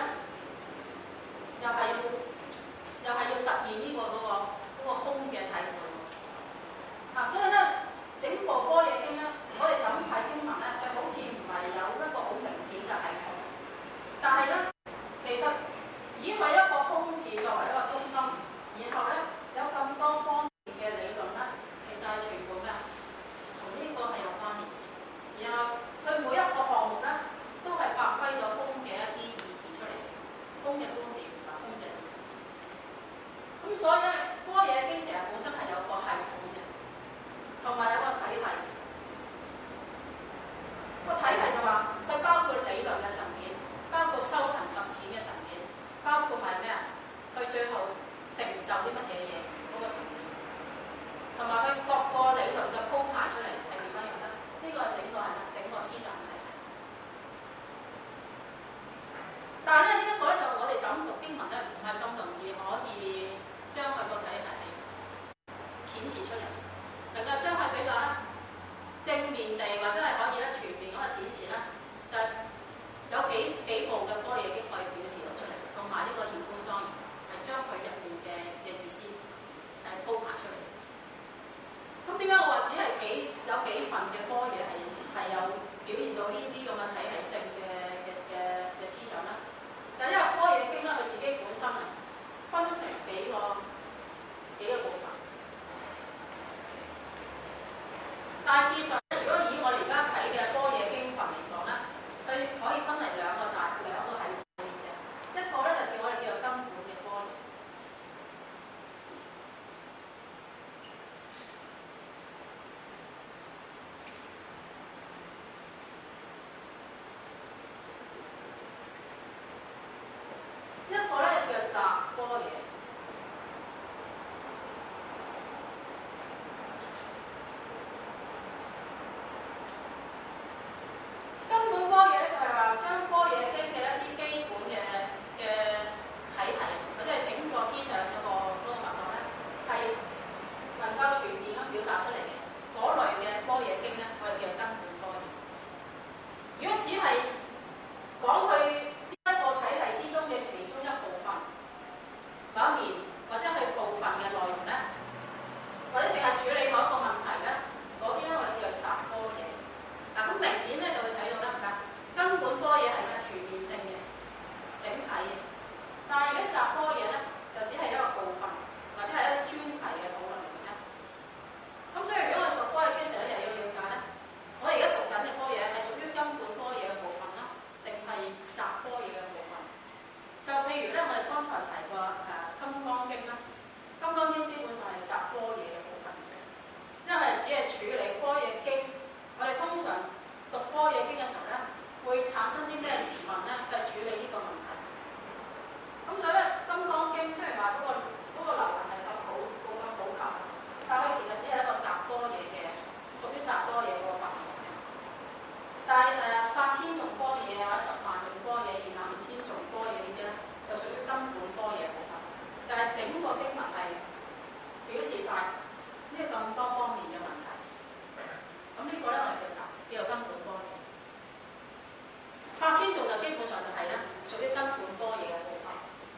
要實現呢嗰個空嘅體會。所以咧，整部般若經咧，我哋就咁睇經文咧，佢好似唔係有一個好明顯嘅系統，但係咧，其實以為一個空字作為一個中心，然後咧有咁多方面嘅理論咧，其實係全部咩？同呢個係有關聯。然後佢每一個項目咧，都係發揮咗空嘅一啲意義出嚟，空嘅觀點同埋空嘅。咁所以咧，般若經其實本身係有個系統嘅。同埋有個體系，個體系就話佢包括理論嘅層面，包括修行實踐嘅層面，包括係咩啊？佢最後成就啲乜嘢嘢嗰個層面，同埋佢各個理論嘅鋪排出嚟係點樣樣咧？呢個係整個思想體系。但係咧，呢一個咧就我哋就咁讀經文咧，唔係咁容易可以將佢個體系顯示出嚟。能夠將佢比較咧正面地或者係可以咧全面咁嘅展示咧，就係有幾部嘅般若經可以表示到出嚟，同埋呢個現觀莊嚴係將佢入面嘅意思係鋪排出嚟。咁點解我話只係有幾份嘅般若係有表現到呢啲咁嘅體系性嘅思想咧？就係因為般若經咧佢自己本身啊分成幾個部分。大致上，如果以我哋而家睇嘅般若經群嚟講咧，佢可以分嚟兩個系統嘅。一個咧就我哋叫做根本嘅般若， 如果只係講佢呢一個體系之中嘅其中一部分某一面，或者係部分嘅內容咧，或者淨係處理某一個問題咧，嗰啲咧我哋叫做雜波嘢。嗱，咁明顯咧就會睇到啦，根本波嘢係咩全面性嘅、整體嘅。但係如果雜波嘢咧，就只係一個部分，或者係一啲專題嘅討論嚟嘅啫。咁所以如果我哋讀波嘢嘅時候咧，又要了解咧，我哋而家讀緊嘅波嘢係屬於根本波嘢嘅部分啦，定係雜波嘢嘅部分？就譬如咧，我哋剛才提過《金剛經》啦，《金剛經》基本上係雜波嘢嘅部分嘅，因為只係處理波嘢經。我哋通常讀波嘢經嘅時候咧，會產生啲咩疑問咧？就係處理呢個問題。咁所以咧，《金剛經》雖然話嗰個流行係咁普及，但係佢其實只係一個雜波嘢嘅，屬於雜波嘢嗰個範圍嘅。但係殺千種波嘢啊，10萬種波嘢、25000種波嘢呢啲咧，就屬於根本波嘢部分，就係整個經文係表示晒呢咁多方面嘅問題。咁呢個咧我哋叫做根本波嘢。8000種就基本上就係咧屬於根本波嘢嘅部分。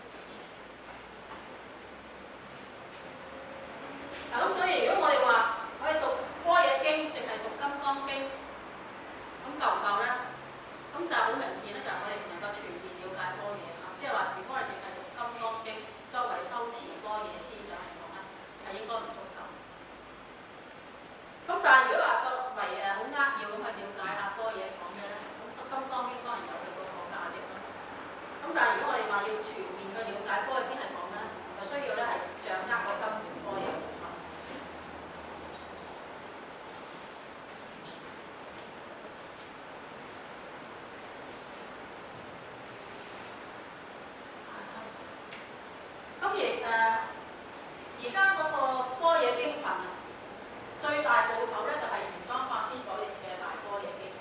咁所以如果我哋話我哋讀波嘢經，淨係讀金剛經，咁夠唔夠咧？咁但係好明顯咧，就係我哋唔能夠全面了解波嘢嚇，即係話如果我哋淨係讀金剛經作為修持波嘢思想嚟講咧，係應該唔足夠。咁但係如果話作為好扼要咁去了解下波嘢講咩咧，咁金剛經當然有佢嗰個價值啦。咁但係如果我哋話要全面去了解波嘢經係講咩咧，就需要咧係掌握個根本波嘢部分。而家嗰個波嘢經群最大部頭咧就係玄奘法師所譯嘅大波嘢經。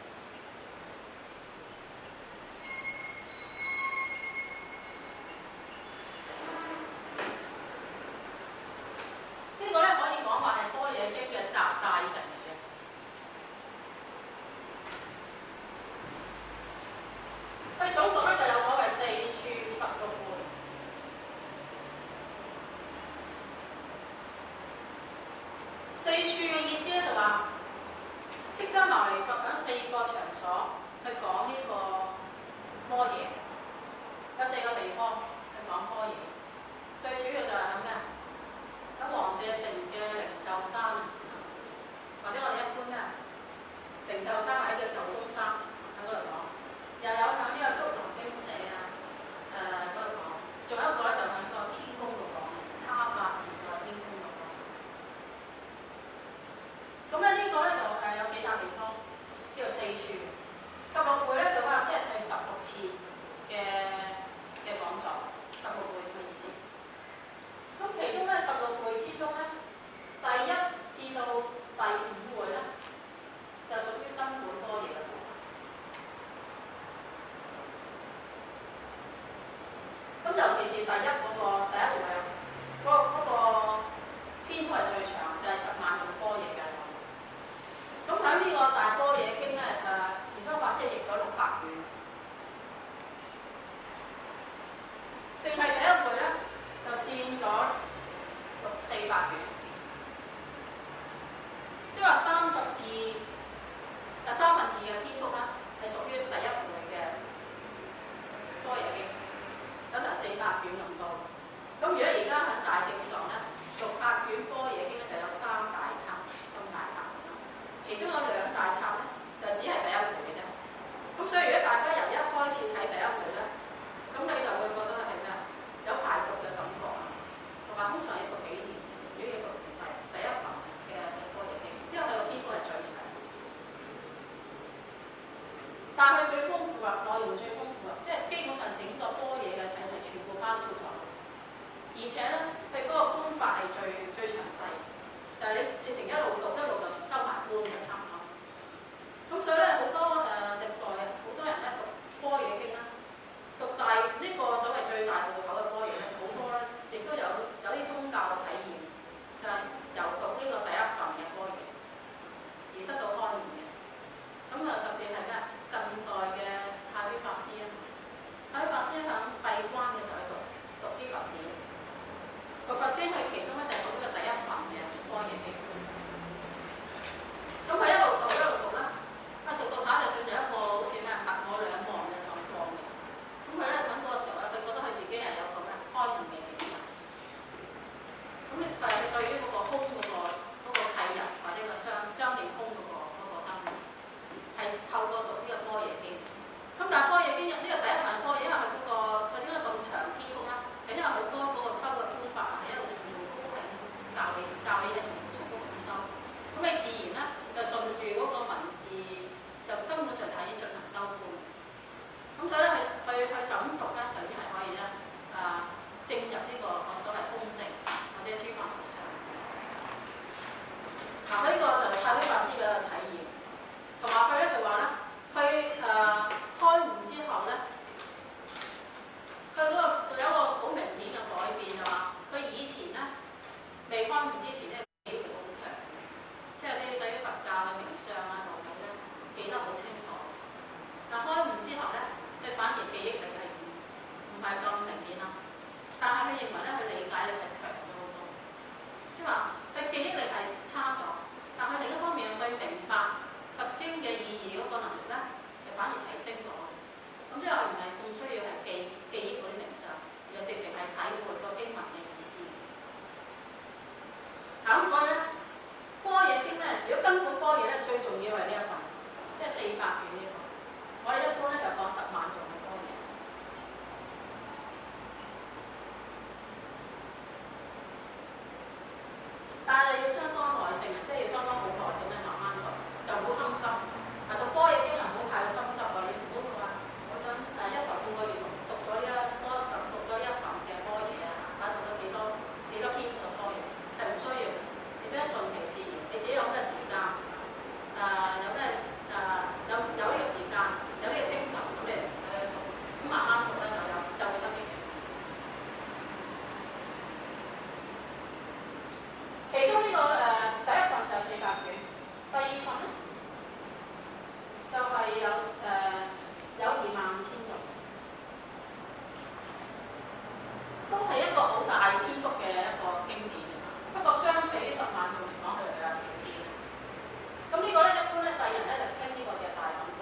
呢個咧可以講話係波嘢經嘅集大成嚟嘅。佢總共咧就有所謂4處16會。4處嘅意思咧就話，釋迦牟尼佛喺4個場所去講呢個波嘢，有4個地方去講波嘢。最主要就係喺咩？喺王舍城嘅靈鷲山，或者我哋一般咩？靈鷲山或者叫鷲公山喺嗰度講，又有喺呢個竹林精舍嗰度講，仲有一個咧就喺個天宮度講，他法自在天宮度講。咁咧呢個咧就有幾笪地方，叫做4處，16會咧就話即係16次嘅講座，16會嘅意思。咁其中咧16會之中咧，第1至到第5會咧，就屬於根本波嘢嘅部分。咁尤其是第1會啊，嗰個篇幅係最長，就係10萬種波嘢嘅。咁喺呢個大波嘢經咧，玄奘法師譯咗600卷，淨係第1會咧就佔咗400卷，即係話3/2嘅篇幅咧係屬於第1會嘅波嘢經，有成400卷咁多。咁如果而家喺大正藏咧，600卷波嘢經咧就有3大冊咁大冊。其中有2大冊咧，就只係第1會嘅啫。咁所以如果大家由一開始睇第1會咧，咁你就會覺得係咩？有排讀嘅感覺啊，同埋通常要讀幾年，如果要讀第1份嘅波嘢經，因為佢個篇幅係最長。但係佢最豐富啊，內容最豐富啊，即係基本上整個波嘢嘅體系全部包括咗。而且咧，佢嗰個觀法係最詳細。就係你直情一路讀就收埋觀嘅差唔多。咁所以咧，好多歷代好多人咧讀波嘢經啦，讀大呢個所謂最大部頭嘅波嘢咧，好多咧亦都有啲宗教嘅體驗，就係由讀呢個第1份嘅波嘢而得到開悟嘅。咁特別係咩？近卷呢個。我哋一般咧就講10萬頌嘅般若，但係要相當耐性啊，即係要相當好耐性咧，慢慢讀，就唔好心急。到般若經啊，唔好太過心急啊！你唔好話我想一頭半個月讀咗呢一份嘅般若啊，讀咗幾多篇嘅般若，係唔需要嘅。你將順其自然，你自己有咩時間有咩有呢個時間，有呢個精神，咁你讀，咁慢慢讀咧就會得嘅。其中呢個第一份就係400卷，第二份咧就係有25000頌，都係一個好大篇幅嘅一個經典。不過相比10萬頌嚟講，佢就比較少啲。咁呢個咧一般咧世人咧就稱呢個嘅大品般。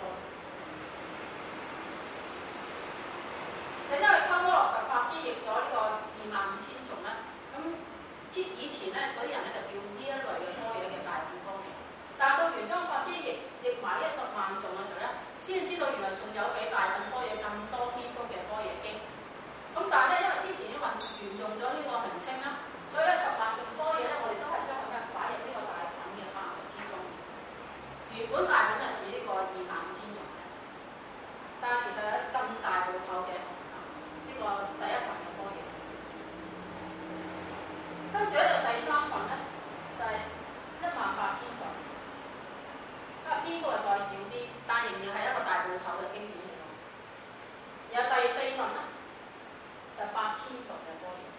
就因為鳩摩羅什法師譯咗呢個25000頌咧，咁以前咧嗰啲人咧就叫呢一類嘅般若嘅大品般若。但係到玄奘法師譯埋呢10萬頌嘅時候咧，先知道原來仲有比大品般若更多篇幅嘅般若經。咁但係咧，因為之前已經沿用咗呢個名稱啦，所以咧10萬頌般若咧，我哋都係將佢擺入呢個大品嘅範圍之中。原本大品係指呢個25000頌嘅，但係其實有更大部頭嘅呢個第一份嘅般若。跟住咧就第三份咧就係18000頌，篇幅就再少啲，但仍然係一個大部頭嘅經典嚟。然後第四份咧就8000頌嘅般若，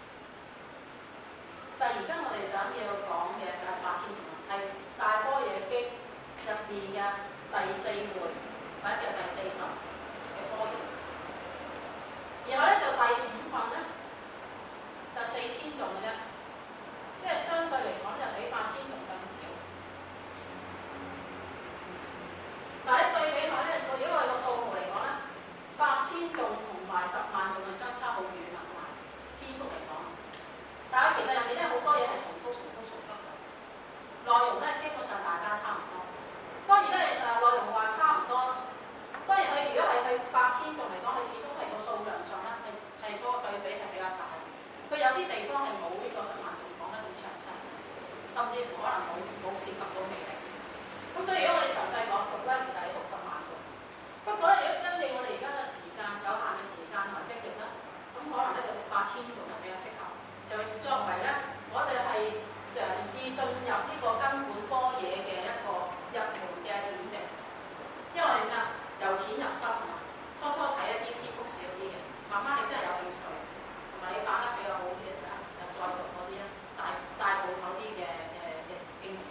就係而家我哋想要講嘅就係8000頌，係大般若經入面嘅第4回或者叫第4份嘅般若。然後咧就第5份咧就4000頌嘅啫，即係相對嚟講就比8000頌更少。嗱，你對比下咧，如果係個數目嚟講咧，8000頌同埋10萬頌係相差好遠啊，同埋篇幅嚟講。但係其實入面咧好多嘢係重複嘅，內容咧基本上大家差唔多。當然咧內容話差唔多，當然佢如果係去8000頌嚟講，佢始終係個數量上咧係嗰個對比係比較大。佢有啲地方係冇呢個10萬頌講得咁詳細，甚至可能冇涉及到魅力。咁所以如果我哋詳細講讀咧，就係讀10萬頌。不過咧，如果因應我哋而家嘅時間有限嘅時間同埋精力咧，咁可能咧就讀8000頌係比較適合。就作為咧，我哋係嘗試進入呢個根本般若嘅一個入門嘅典籍。因為我哋咩由淺入深啊，初睇一啲篇幅少啲嘅，慢慢你真係有興趣，同埋你把握比較好嘅時候，就再讀嗰啲咧大部頭啲嘅經驗。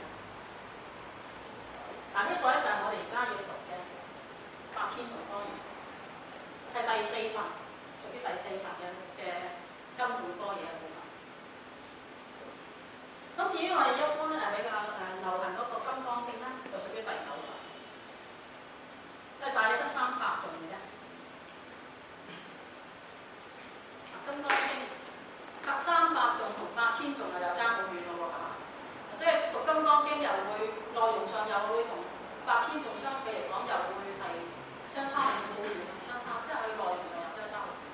嗱，呢個咧就係我哋而家要讀嘅8000頌般若，係第4份，屬於第4份嘅根本般若嘅部分。咁至於我哋一般咧比較流行嗰個《金剛經》咧，就屬於第9份，因為大約得300頌嘅啫。《金剛經》300頌同8000頌又爭好遠咯喎，係嘛？所以讀《金剛經》又會內容上又會同8000頌相比嚟講，又會係相差好遠，因為佢內容上又相差好遠。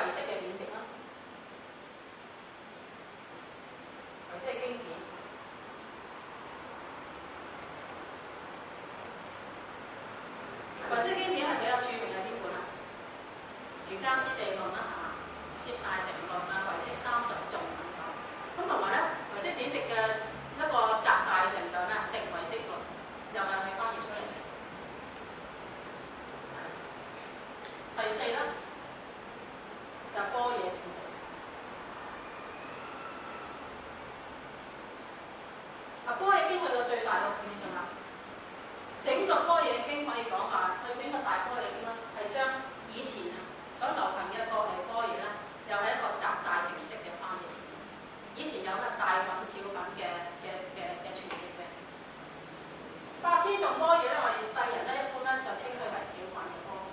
唯識嘅典籍啦，唯識嘅經典。唯識經典係比較著名嘅邊本啊？瑜伽師地論啦，係嘛？攝大乘論啊，唯識30頌等等。咁同埋咧，唯識典籍嘅一個集大成就係咩？成唯識論，又係佢翻譯出嚟嘅。第四咧就係般若典籍。般若經佢個最大嘅貢獻啊，整個般若經可以講話，佢整個大般若經咧係將以前啊所流行嘅各類般若咧，又係一個集大成式嘅翻譯。以前有係大品小品嘅傳譯嘅。8000頌般若咧，我哋世人咧一般咧就稱佢為小品嘅般若。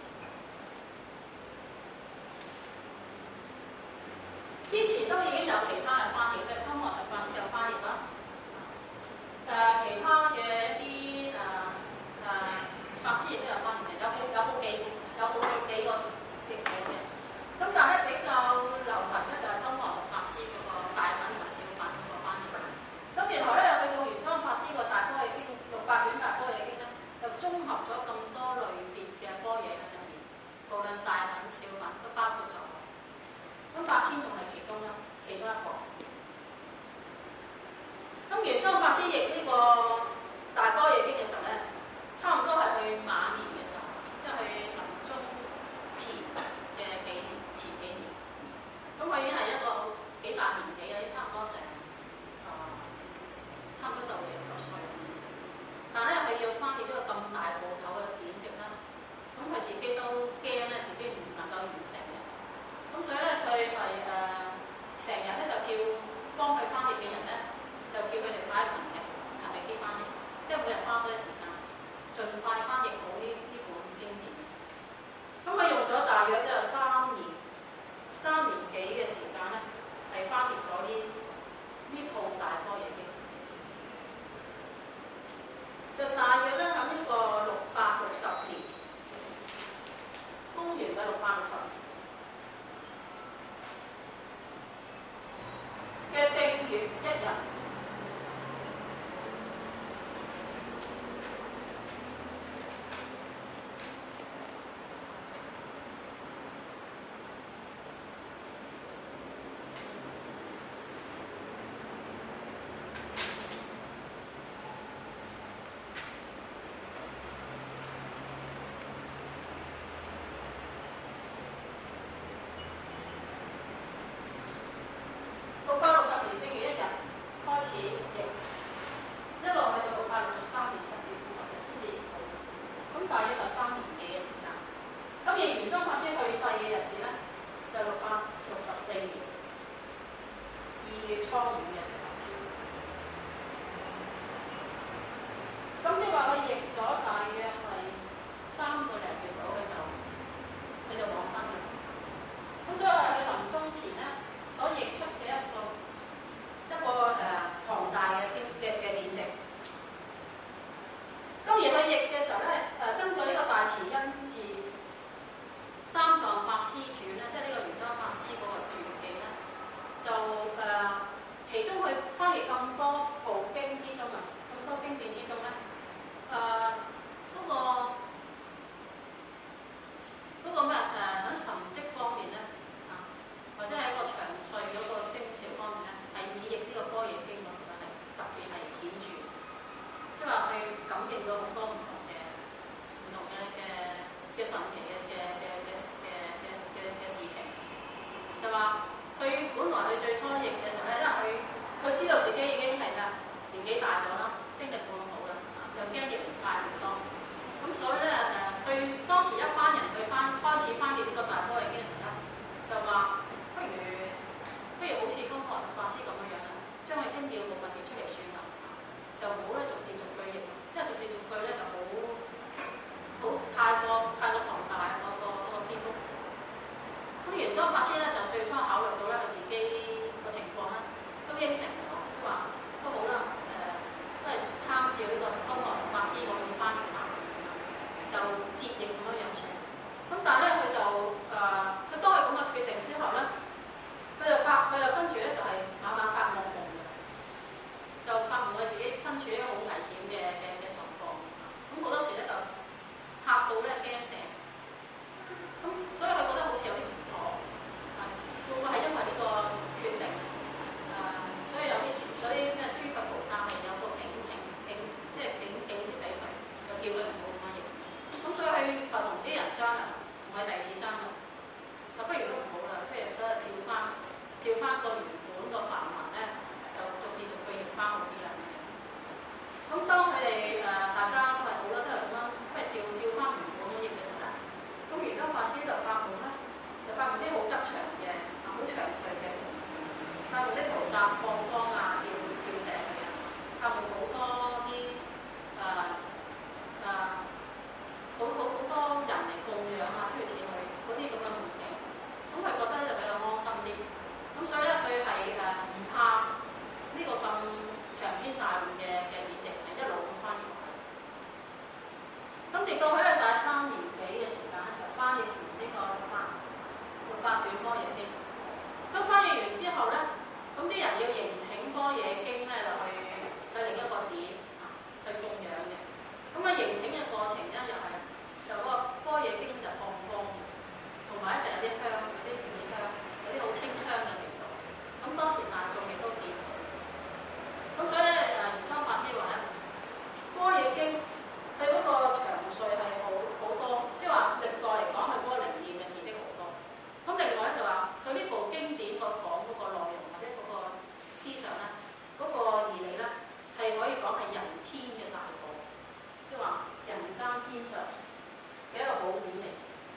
之前都已經有其他嘅翻譯，譬如湯莫什法師有翻譯啦。其他嘅一啲法師亦都有翻譯嘅，有好幾個譯本嘅。咁但係比較流行咧就係湯莫什法師嗰個大品同埋小品嗰個翻譯。咁然後咧又去到玄奘法師個大般若經600卷大般若經咧，就綜合咗咁多類別嘅般若喺入面，無論大品小品都包括咗。咁8000頌係其中一個。咁玄奘法師譯呢個大般若經嘅時候咧，差唔多係去晚年嘅時候，即係去臨終前幾年。咁佢已經係一個幾大年紀嘅，差唔多到60歲嗰陣時。但係咧，佢要翻譯呢個咁大部頭嘅典籍啦，咁佢自己都驚咧，自己唔能夠完成嘅。咁所以咧，佢係成日咧就叫幫佢翻譯嘅人咧。就叫佢哋快勤力啲翻譯，即係每日花多啲時間，盡快翻譯好呢本經典。咁佢用咗大約即係3年幾嘅時間咧，係翻譯咗呢套大般若經。就大約咧喺呢個660年，公元嘅660年嘅正月1日。咁但係咧，佢當佢咁嘅決定之後他們的菩薩放光啊，照射佢啊，他們好多啲好多人嚟供養啊，諸如此類嗰啲咁嘅環境，咁佢覺得就比較安心啲。咁所以咧，佢係唔怕呢個咁長篇大論嘅典籍，係一路咁翻譯落去。咁直到佢咧大概3年幾嘅時間咧，就翻譯完呢個600卷般若經。咁翻譯完之後咧，咁啲人要迎請般若經咧，就去另一個點去供養嘅。咁啊迎請嘅過程咧，又係就嗰個般若經就放光，同埋咧就有啲香，有啲乳香，有啲好清香嘅味道。咁當時大眾亦都見到。咁所以咧，玄奘法師話咧，般若經佢嗰個詳述係好多，即係話歷代嚟講係嗰個靈驗嘅事蹟好多。咁另外咧就話佢呢部經典所講嗰個內容或者嗰個思想咧，嗰個義理咧係可以講係人天嘅大寶，即係話人間天上嘅一個寶典嚟。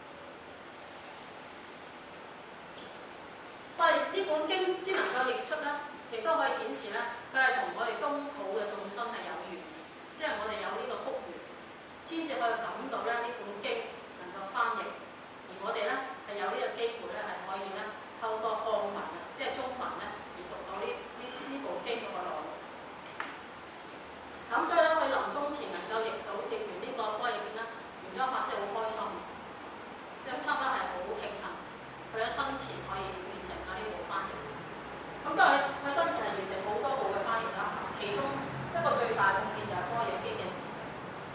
但係呢本經只能夠譯出咧，亦都可以顯示咧，佢係同我哋東土嘅眾生係有緣，即係我哋有呢個福緣，先至可以感到咧呢本經能夠翻譯，而我哋咧係有呢個機會咧係可以咧透過漢文啊，即係中文咧而讀到呢部經嗰個內容。咁所以咧，佢臨終前能夠譯完呢個般若經咧，玄奘法師好開心，即係差唔多係好慶幸，佢喺生前可以完成呢部翻譯。咁當然佢生前係完成好多部嘅翻譯啦，其中一個最大貢獻就係般若經嘅完成。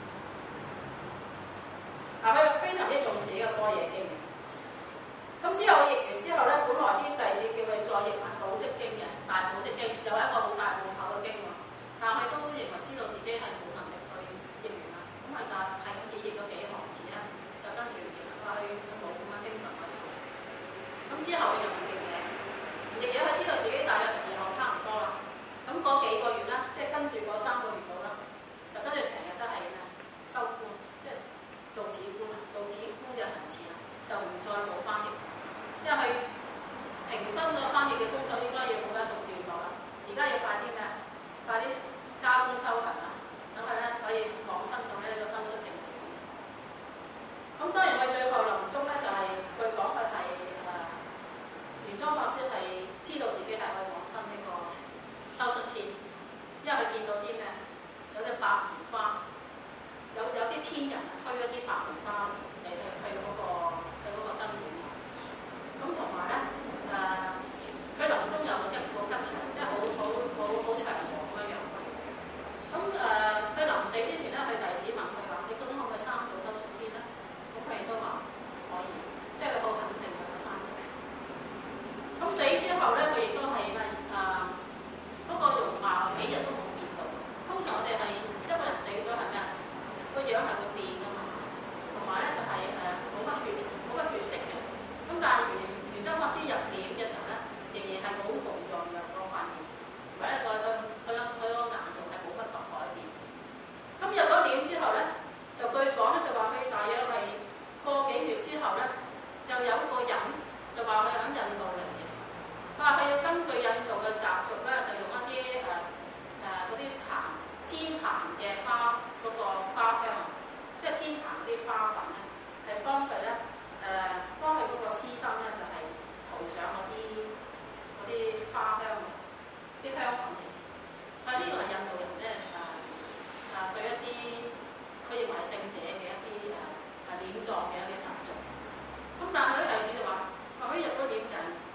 佢非常之重視呢個般若經嘅。咁之後譯完之後咧，本來啲弟子叫佢再譯埋《寶積經》嘅，大寶積經又係一個好大部頭嘅經喎。但係佢都認為知道自己係冇能力，所以譯完啦。咁係就係咁譯咗幾行字咧，就跟住話佢冇咁嘅精神喺度。咁之後佢就唔譯嘢，唔譯嘢佢知道自己大約時候差唔多啦。咁嗰幾個月咧，即係跟住嗰3個月度啦，就跟住成日都係收官，即係做指官啊，做指官嘅行詞啦，就唔再做翻譯，因為佢平身個翻譯嘅工作應該要冇一個段落啦，而家要快啲咩？快啲加工修行啊，等佢咧可以往生到呢個兜率正果。咁當然佢最後臨終咧就係、據講佢係玄奘法師係知道自己係可以往生呢個兜率天，因為佢見到啲咩？有隻白蓮花，有啲天人推一啲白蓮花嚟去嗰個真殿。咁同埋咧佢臨終有一個吉祥，即係好長和咁樣樣。咁佢臨死之前咧，佢弟子問佢話：你究竟可唔可以生到兜率天咧？咁佢亦都話可以，即係佢好肯定佢生到。咁死之後咧，佢亦都係嗰個容貌幾日都冇變到。通常我哋係一個人死咗係咩？個樣係會變㗎嘛，同埋咧就係冇乜血色嘅。咁但係玄奘法師入殮嘅時候咧，仍然係好紅潤嘅個塊面，或者佢個顏容係冇乜改變。咁入咗殮之後咧，就據講咧就話佢大約係個幾月之後咧，就有個人就話佢喺印度嚟嘅，佢話佢要根據印度嘅習俗咧，就用一啲嗰啲煎檀嘅花嗰個花香，即係煎檀啲花粉咧，係幫佢咧幫佢嗰個屍身咧就係塗上嗰啲花香，啲香粉嚟。但係呢個係印度人咧對一啲佢認為係聖者嘅一啲殮葬嘅一啲習俗。咁但係佢啲例子就話，佢入咗殮成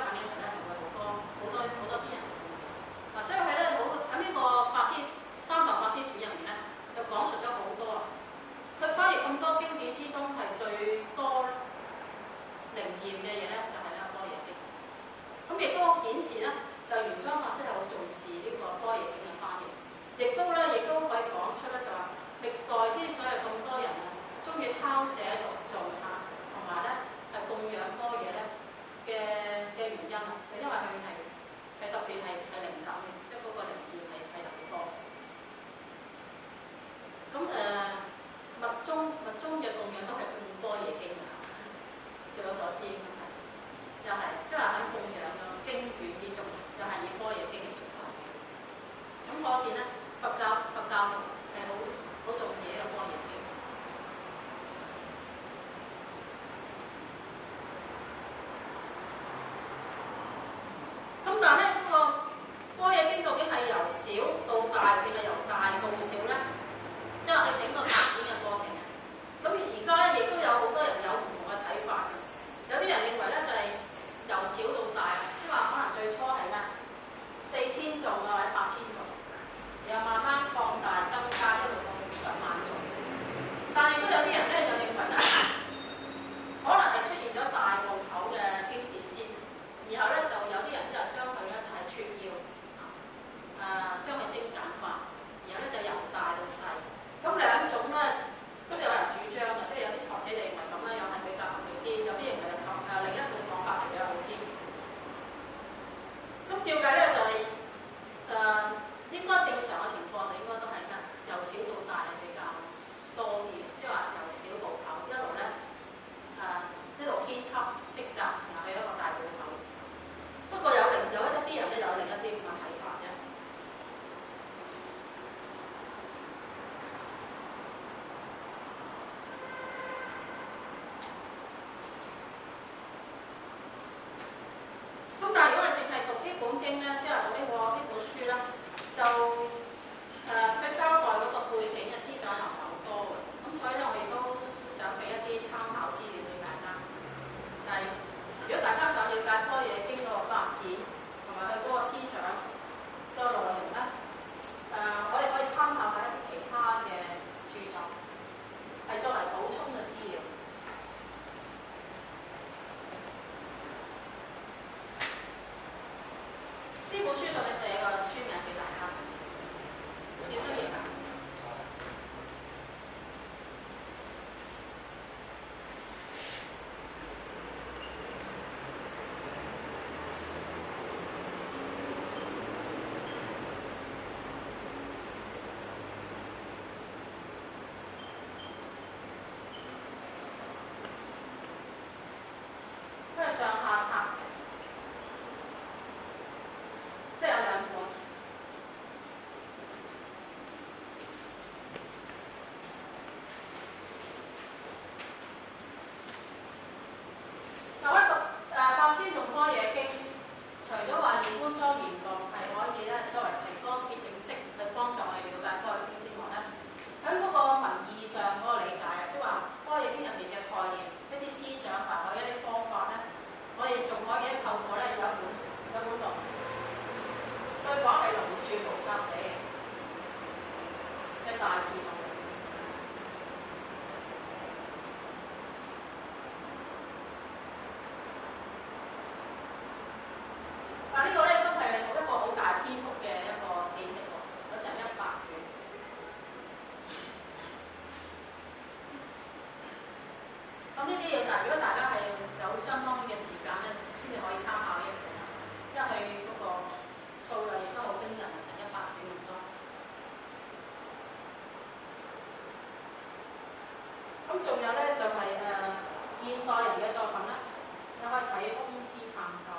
近嘅時候咧，就會好多天人嘅供養。嗱，所以佢咧喺呢個三堂法師傳入面咧，就講述咗好多啊。佢翻譯咁多經典之中，係最多靈驗嘅嘢咧，就係呢個般若經。咁亦都顯示咧，就玄奘法師係好重視呢個般若經嘅翻譯，亦都可以講出咧，就話歷代之所以咁多人啊，中意抄寫讀誦啊，同埋咧係供養般若咧嘅原因啊，就因為佢係特別係靈感嘅，即係嗰個靈驗係特別多。咁密宗嘅供養都係供般若經啊，據我所知又係即係話喺供養嘅經卷之中，又係以般若經嚟出發。咁可見咧，佛教徒係好重視呢個般若經。咁但係咧，呢個般若經究竟係由小到大定係由大到小咧？即係佢整個發展嘅過程。咁而家咧，亦都有好多人有唔同嘅睇法。有啲人認為咧，就係由小到大，即係話可能最初係咩4000頌啊，或者8000頌，然後慢慢擴大增加，一路到10萬頌。但係亦都有啲人咧，就認為咧，可能係出現咗大部頭嘅經典先，然後咧就有啲人就將佢咧就係撮要將佢精簡化，然後咧就由大到細。咁兩種咧都有人主張嘅，即係有啲學者就認為咁樣又係比較合理啲，有啲認為另一種講法係比較好啲。咁照計咧就係應該正常嘅情況就應該都係咩？由小到大係比較多啲嘅，即係話由小到頭一路咧一路編輯積集，然後去一個大部頭。不過有一啲人咧有另一啲咁嘅睇法啫。咁但係如果你淨係讀呢本經咧，即係讀呢本書咧，就佢交代嗰個背景嘅思想又唔係好多嘅。咁所以咧，我亦都想俾一啲參考資料俾大家。就係如果大家想了解般若經嗰個發展同埋佢嗰個思想個內容咧，我哋可以參考下一啲其他嘅著作，係作為補充嘅資料。呢本書上面寫個書名俾大家，要出現啊！佢係上下冊嘅，即係有兩本。嗱，我哋讀8000頌般若經，除咗話現觀莊嚴論係可以咧作為提綱挈領式去幫助我哋了解般若經之外咧，喺嗰個文義上嗰個理解啊，即係話般若經入面嘅概念、一啲思想同埋一啲方法咧，我哋仲可以透過咧有一本論，據講係龍樹菩薩寫嘅大智論。但呢個咧都係一個好大篇幅嘅一個典籍喎，有成100卷。咁呢啲嘢，但如果大家係有相當嘅時間咧，先至可以參考呢一本，因為佢嗰個數量亦都好驚人，成100卷咁多。咁仲有咧就係現代人嘅作品咧，你可以睇空之探究。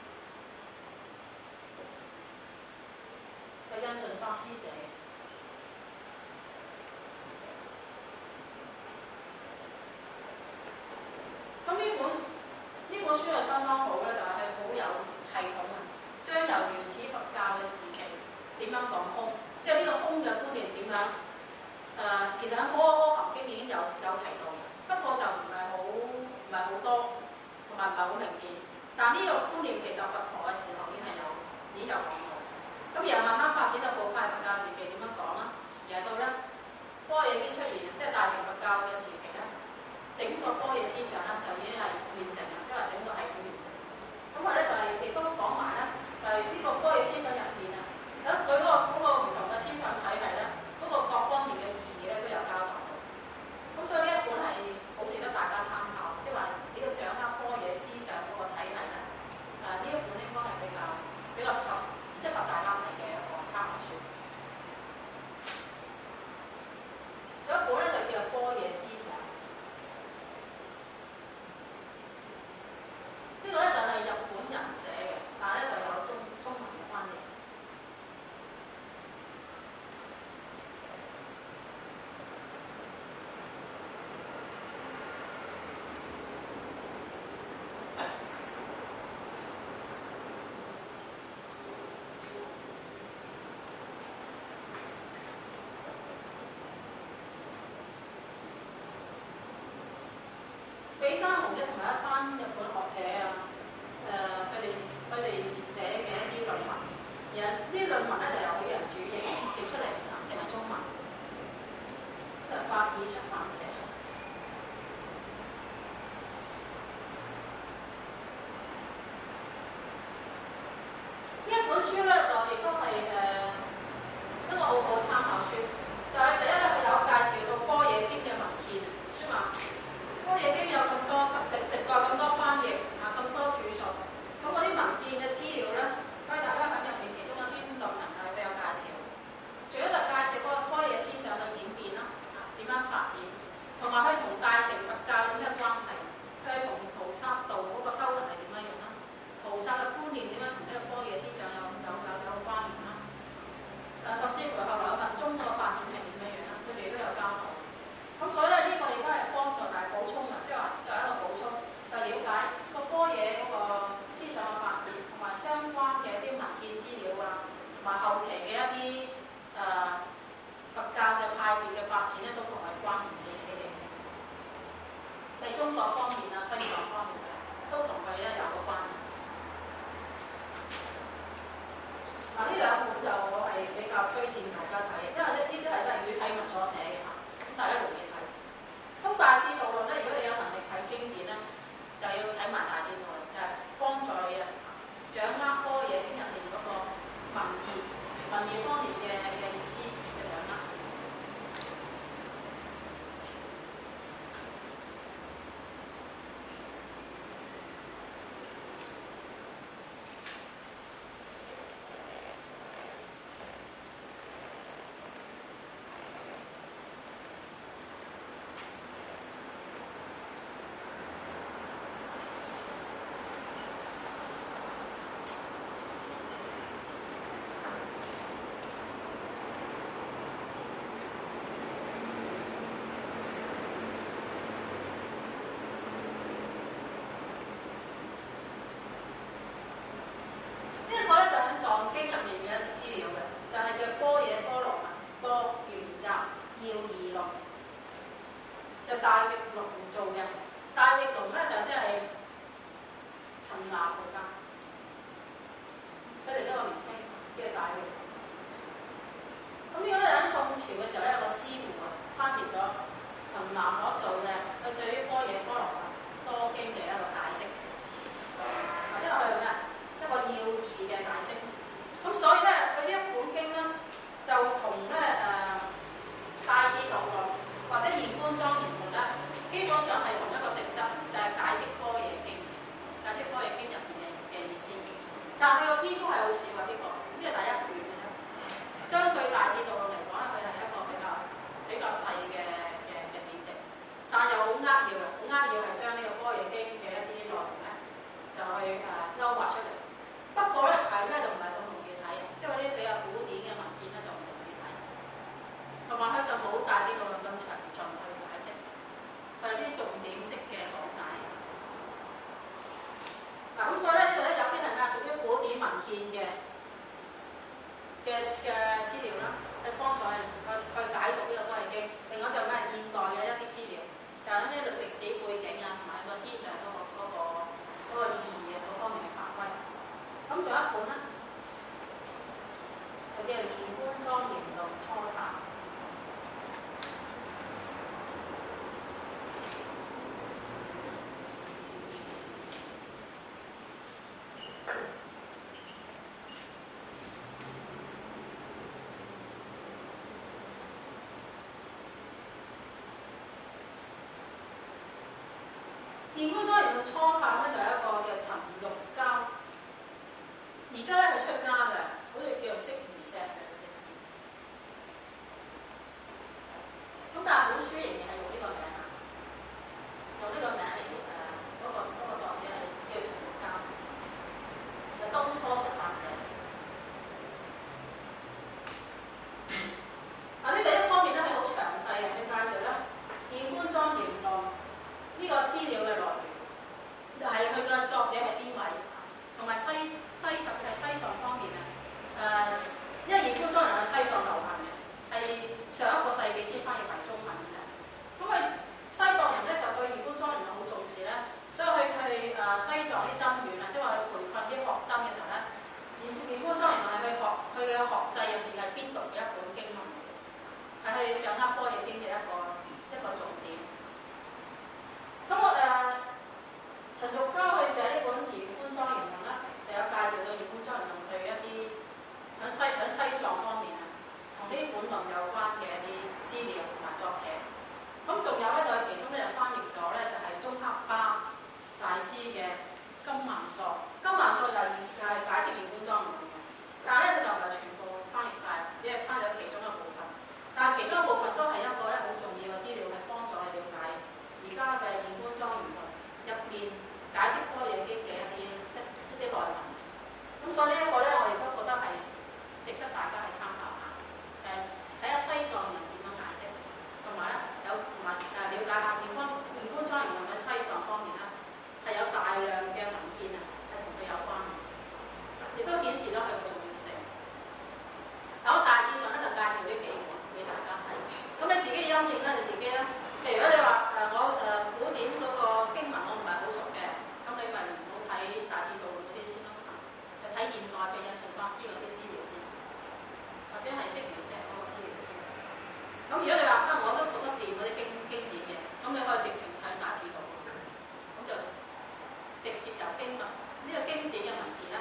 印順法師寫嘅，咁呢本書係相當好咧，就係佢好有系統啊，將由原始佛教嘅時期點樣講空，即係呢個空嘅觀念點樣其實喺《般若含經》已經有提到，不過就唔係好多，同埋唔係好明顯。 但呢個觀念其實佛陀嘅時候已經有講過。咁然後慢慢發展到部派佛教時期點樣講啦？然後到咧般若經出現，即係大乘佛教嘅時期咧，整個般若思想咧就已經係完成啦，即係話整個系統完成。咁佢咧就係亦都講埋咧，就係呢個般若思想入邊啊，咁佢嗰個唔同嘅思想體系咧，嗰個各方面嘅意義咧都有交代到。咁所以呢一本係好值得大家參考，即係話你要掌握般若思想嗰個體系咧，呢一本應該係比較適合大家睇嘅一個參考書。仲有一本咧就叫做般若思想，呢個咧就係日本人寫嘅，但係咧就有中文嘅翻譯。比山弘一同埋一班日本學者啊，佢哋寫嘅一啲論文，而呢啲論文咧就由佢人主譯出嚟，成為中文，就法爾出版社出。呢一本書咧就亦都係一個好好參考書，就係第一咧佢有介紹到般若經嘅文獻，即係話般若經有咁多歷代咁多翻譯啊，咁多著述，咁嗰啲文獻嘅資料咧，可以大家喺入面其中一篇論文係佢有介紹。除咗就介紹嗰個般若思想嘅演變啦，點樣發展，同埋佢同大乘佛教有咩關係，佢同菩薩道嗰個修行係點樣用啦，菩薩嘅觀念點樣同呢個般若思想有關聯啦，甚至乎後來嘅密宗個發展係點樣樣啦，佢哋都有交代。咁所以咧呢個亦都係幫助大家補充啊，即係話作為一個補充，就了解個般若嗰個思想嘅發展，同埋相關嘅一啲文獻資料啊，同埋後期嘅一啲佛教嘅派別嘅發展咧，都同佢關聯起嚟。喺中國方面啊、西藏方面都同佢咧有個關聯。嗱，呢兩本就我係比較推薦大家睇，因為呢啲都係語體文所寫嘅嚇，咁大家容易睇。咁大智度論咧，如果你有能力睇經典咧，就要睇埋大智度論，就係幫助你掌握般若經入面嗰個文義方面嘅意思嘅掌握。經入面嘅一啲資料嘅，就係叫般若波羅蜜多玄集要義論，就大域龍做嘅。大域龍咧就即係陳那菩薩，佢哋都有名稱叫大域龍。咁呢個咧喺宋朝嘅時候咧，有個師傅翻譯咗陳那所做嘅佢對於般若波羅蜜多經嘅一個解釋，或者我哋咩一個要義嘅解釋。咁所以咧，佢呢一本經咧，就同咧大智度論或者現觀莊嚴論咧，基本上係同一個性質，就係解釋般若經，解釋般若經入面嘅意思。但係佢個篇幅係好少啊，呢個係第一卷嘅啫。相對大智度論嚟講咧，佢係一個比較細嘅典籍，但又好扼要嘅，好扼要係將呢個般若經嘅一啲內容咧，就去勾畫出嚟。不過咧睇咧就唔係咁容易睇，即係話啲比較古典嘅文字咧就唔容易睇，同埋佢就冇大智度論咁詳盡去解釋，佢係啲重點式嘅講解。嗱咁所以咧呢度咧有啲係咩屬於古典文獻嘅資料啦，去幫助去解讀呢個般若經。另外就咩現代嘅一啲資料，就係一啲歷史背景啊，同埋個思想嗰個意義嗰方面仲有一本咧，佢叫《現觀莊嚴論初談》。現觀莊嚴論初探咧就係一個叫陳玉交，而家咧係出家嘅，好似叫做釋如石嘅先。咁但係本書仍然係用呢個名啊，用呢個名嚟嗰個作者係叫陳玉交，就係當初出版社。呢度一方面咧係好詳細嘅去介紹咧現觀莊嚴論呢個資料嘅來源，係佢嘅作者係邊位，同埋特別係西藏方面啊。因為現觀莊嚴係西藏流行嘅，係上一個世紀先翻譯為中文嘅。咁西藏人咧就對現觀莊嚴好重視咧，所以佢去西藏啲僧院啊，即係話去培訓啲學僧嘅時候咧，現觀莊嚴係去學佢嘅學制入邊係必讀嘅一本經文，係去掌握般若經嘅一個重點。咁陳玉交去寫呢本《現觀莊嚴論》咧，就有介紹到現觀莊嚴論對一啲喺西藏方面啊，同呢本論有關嘅一啲資料同埋作者。咁仲有咧就係其中咧就翻譯咗咧就係宗喀巴大師嘅《金鬘疏》。《金鬘疏》就係解釋現觀莊嚴論嘅，但係咧佢就唔係全部翻譯晒，只係翻咗其中一部分。但係其中一部分都係一個咧好重要嘅資料，係幫助你了解而家嘅現觀莊嚴論入面解釋般若經嘅一啲內容。咁所以呢一個咧，我亦都覺得係值得大家去參考下，就係睇下西藏人點樣解釋，同埋咧了解下現觀莊嚴論喺西藏方面咧係有大量嘅文獻啊，係同佢有關嘅，亦都顯示咗佢嘅重要性。嗱，我大致上咧就介紹呢幾個俾大家睇。咁你自己嘅因應咧，你自己咧，譬如如果你話古典嗰個經文我唔係好熟嘅，咁你咪唔好睇大智度論嗰啲先咯，就睇現代嘅印順法師嗰啲資料先，或者係釋如石嗰個資料先。咁如果你話我都讀得掂嗰啲經典嘅，咁你可以直情睇大智度，咁就直接由經文呢個經典嘅文字咧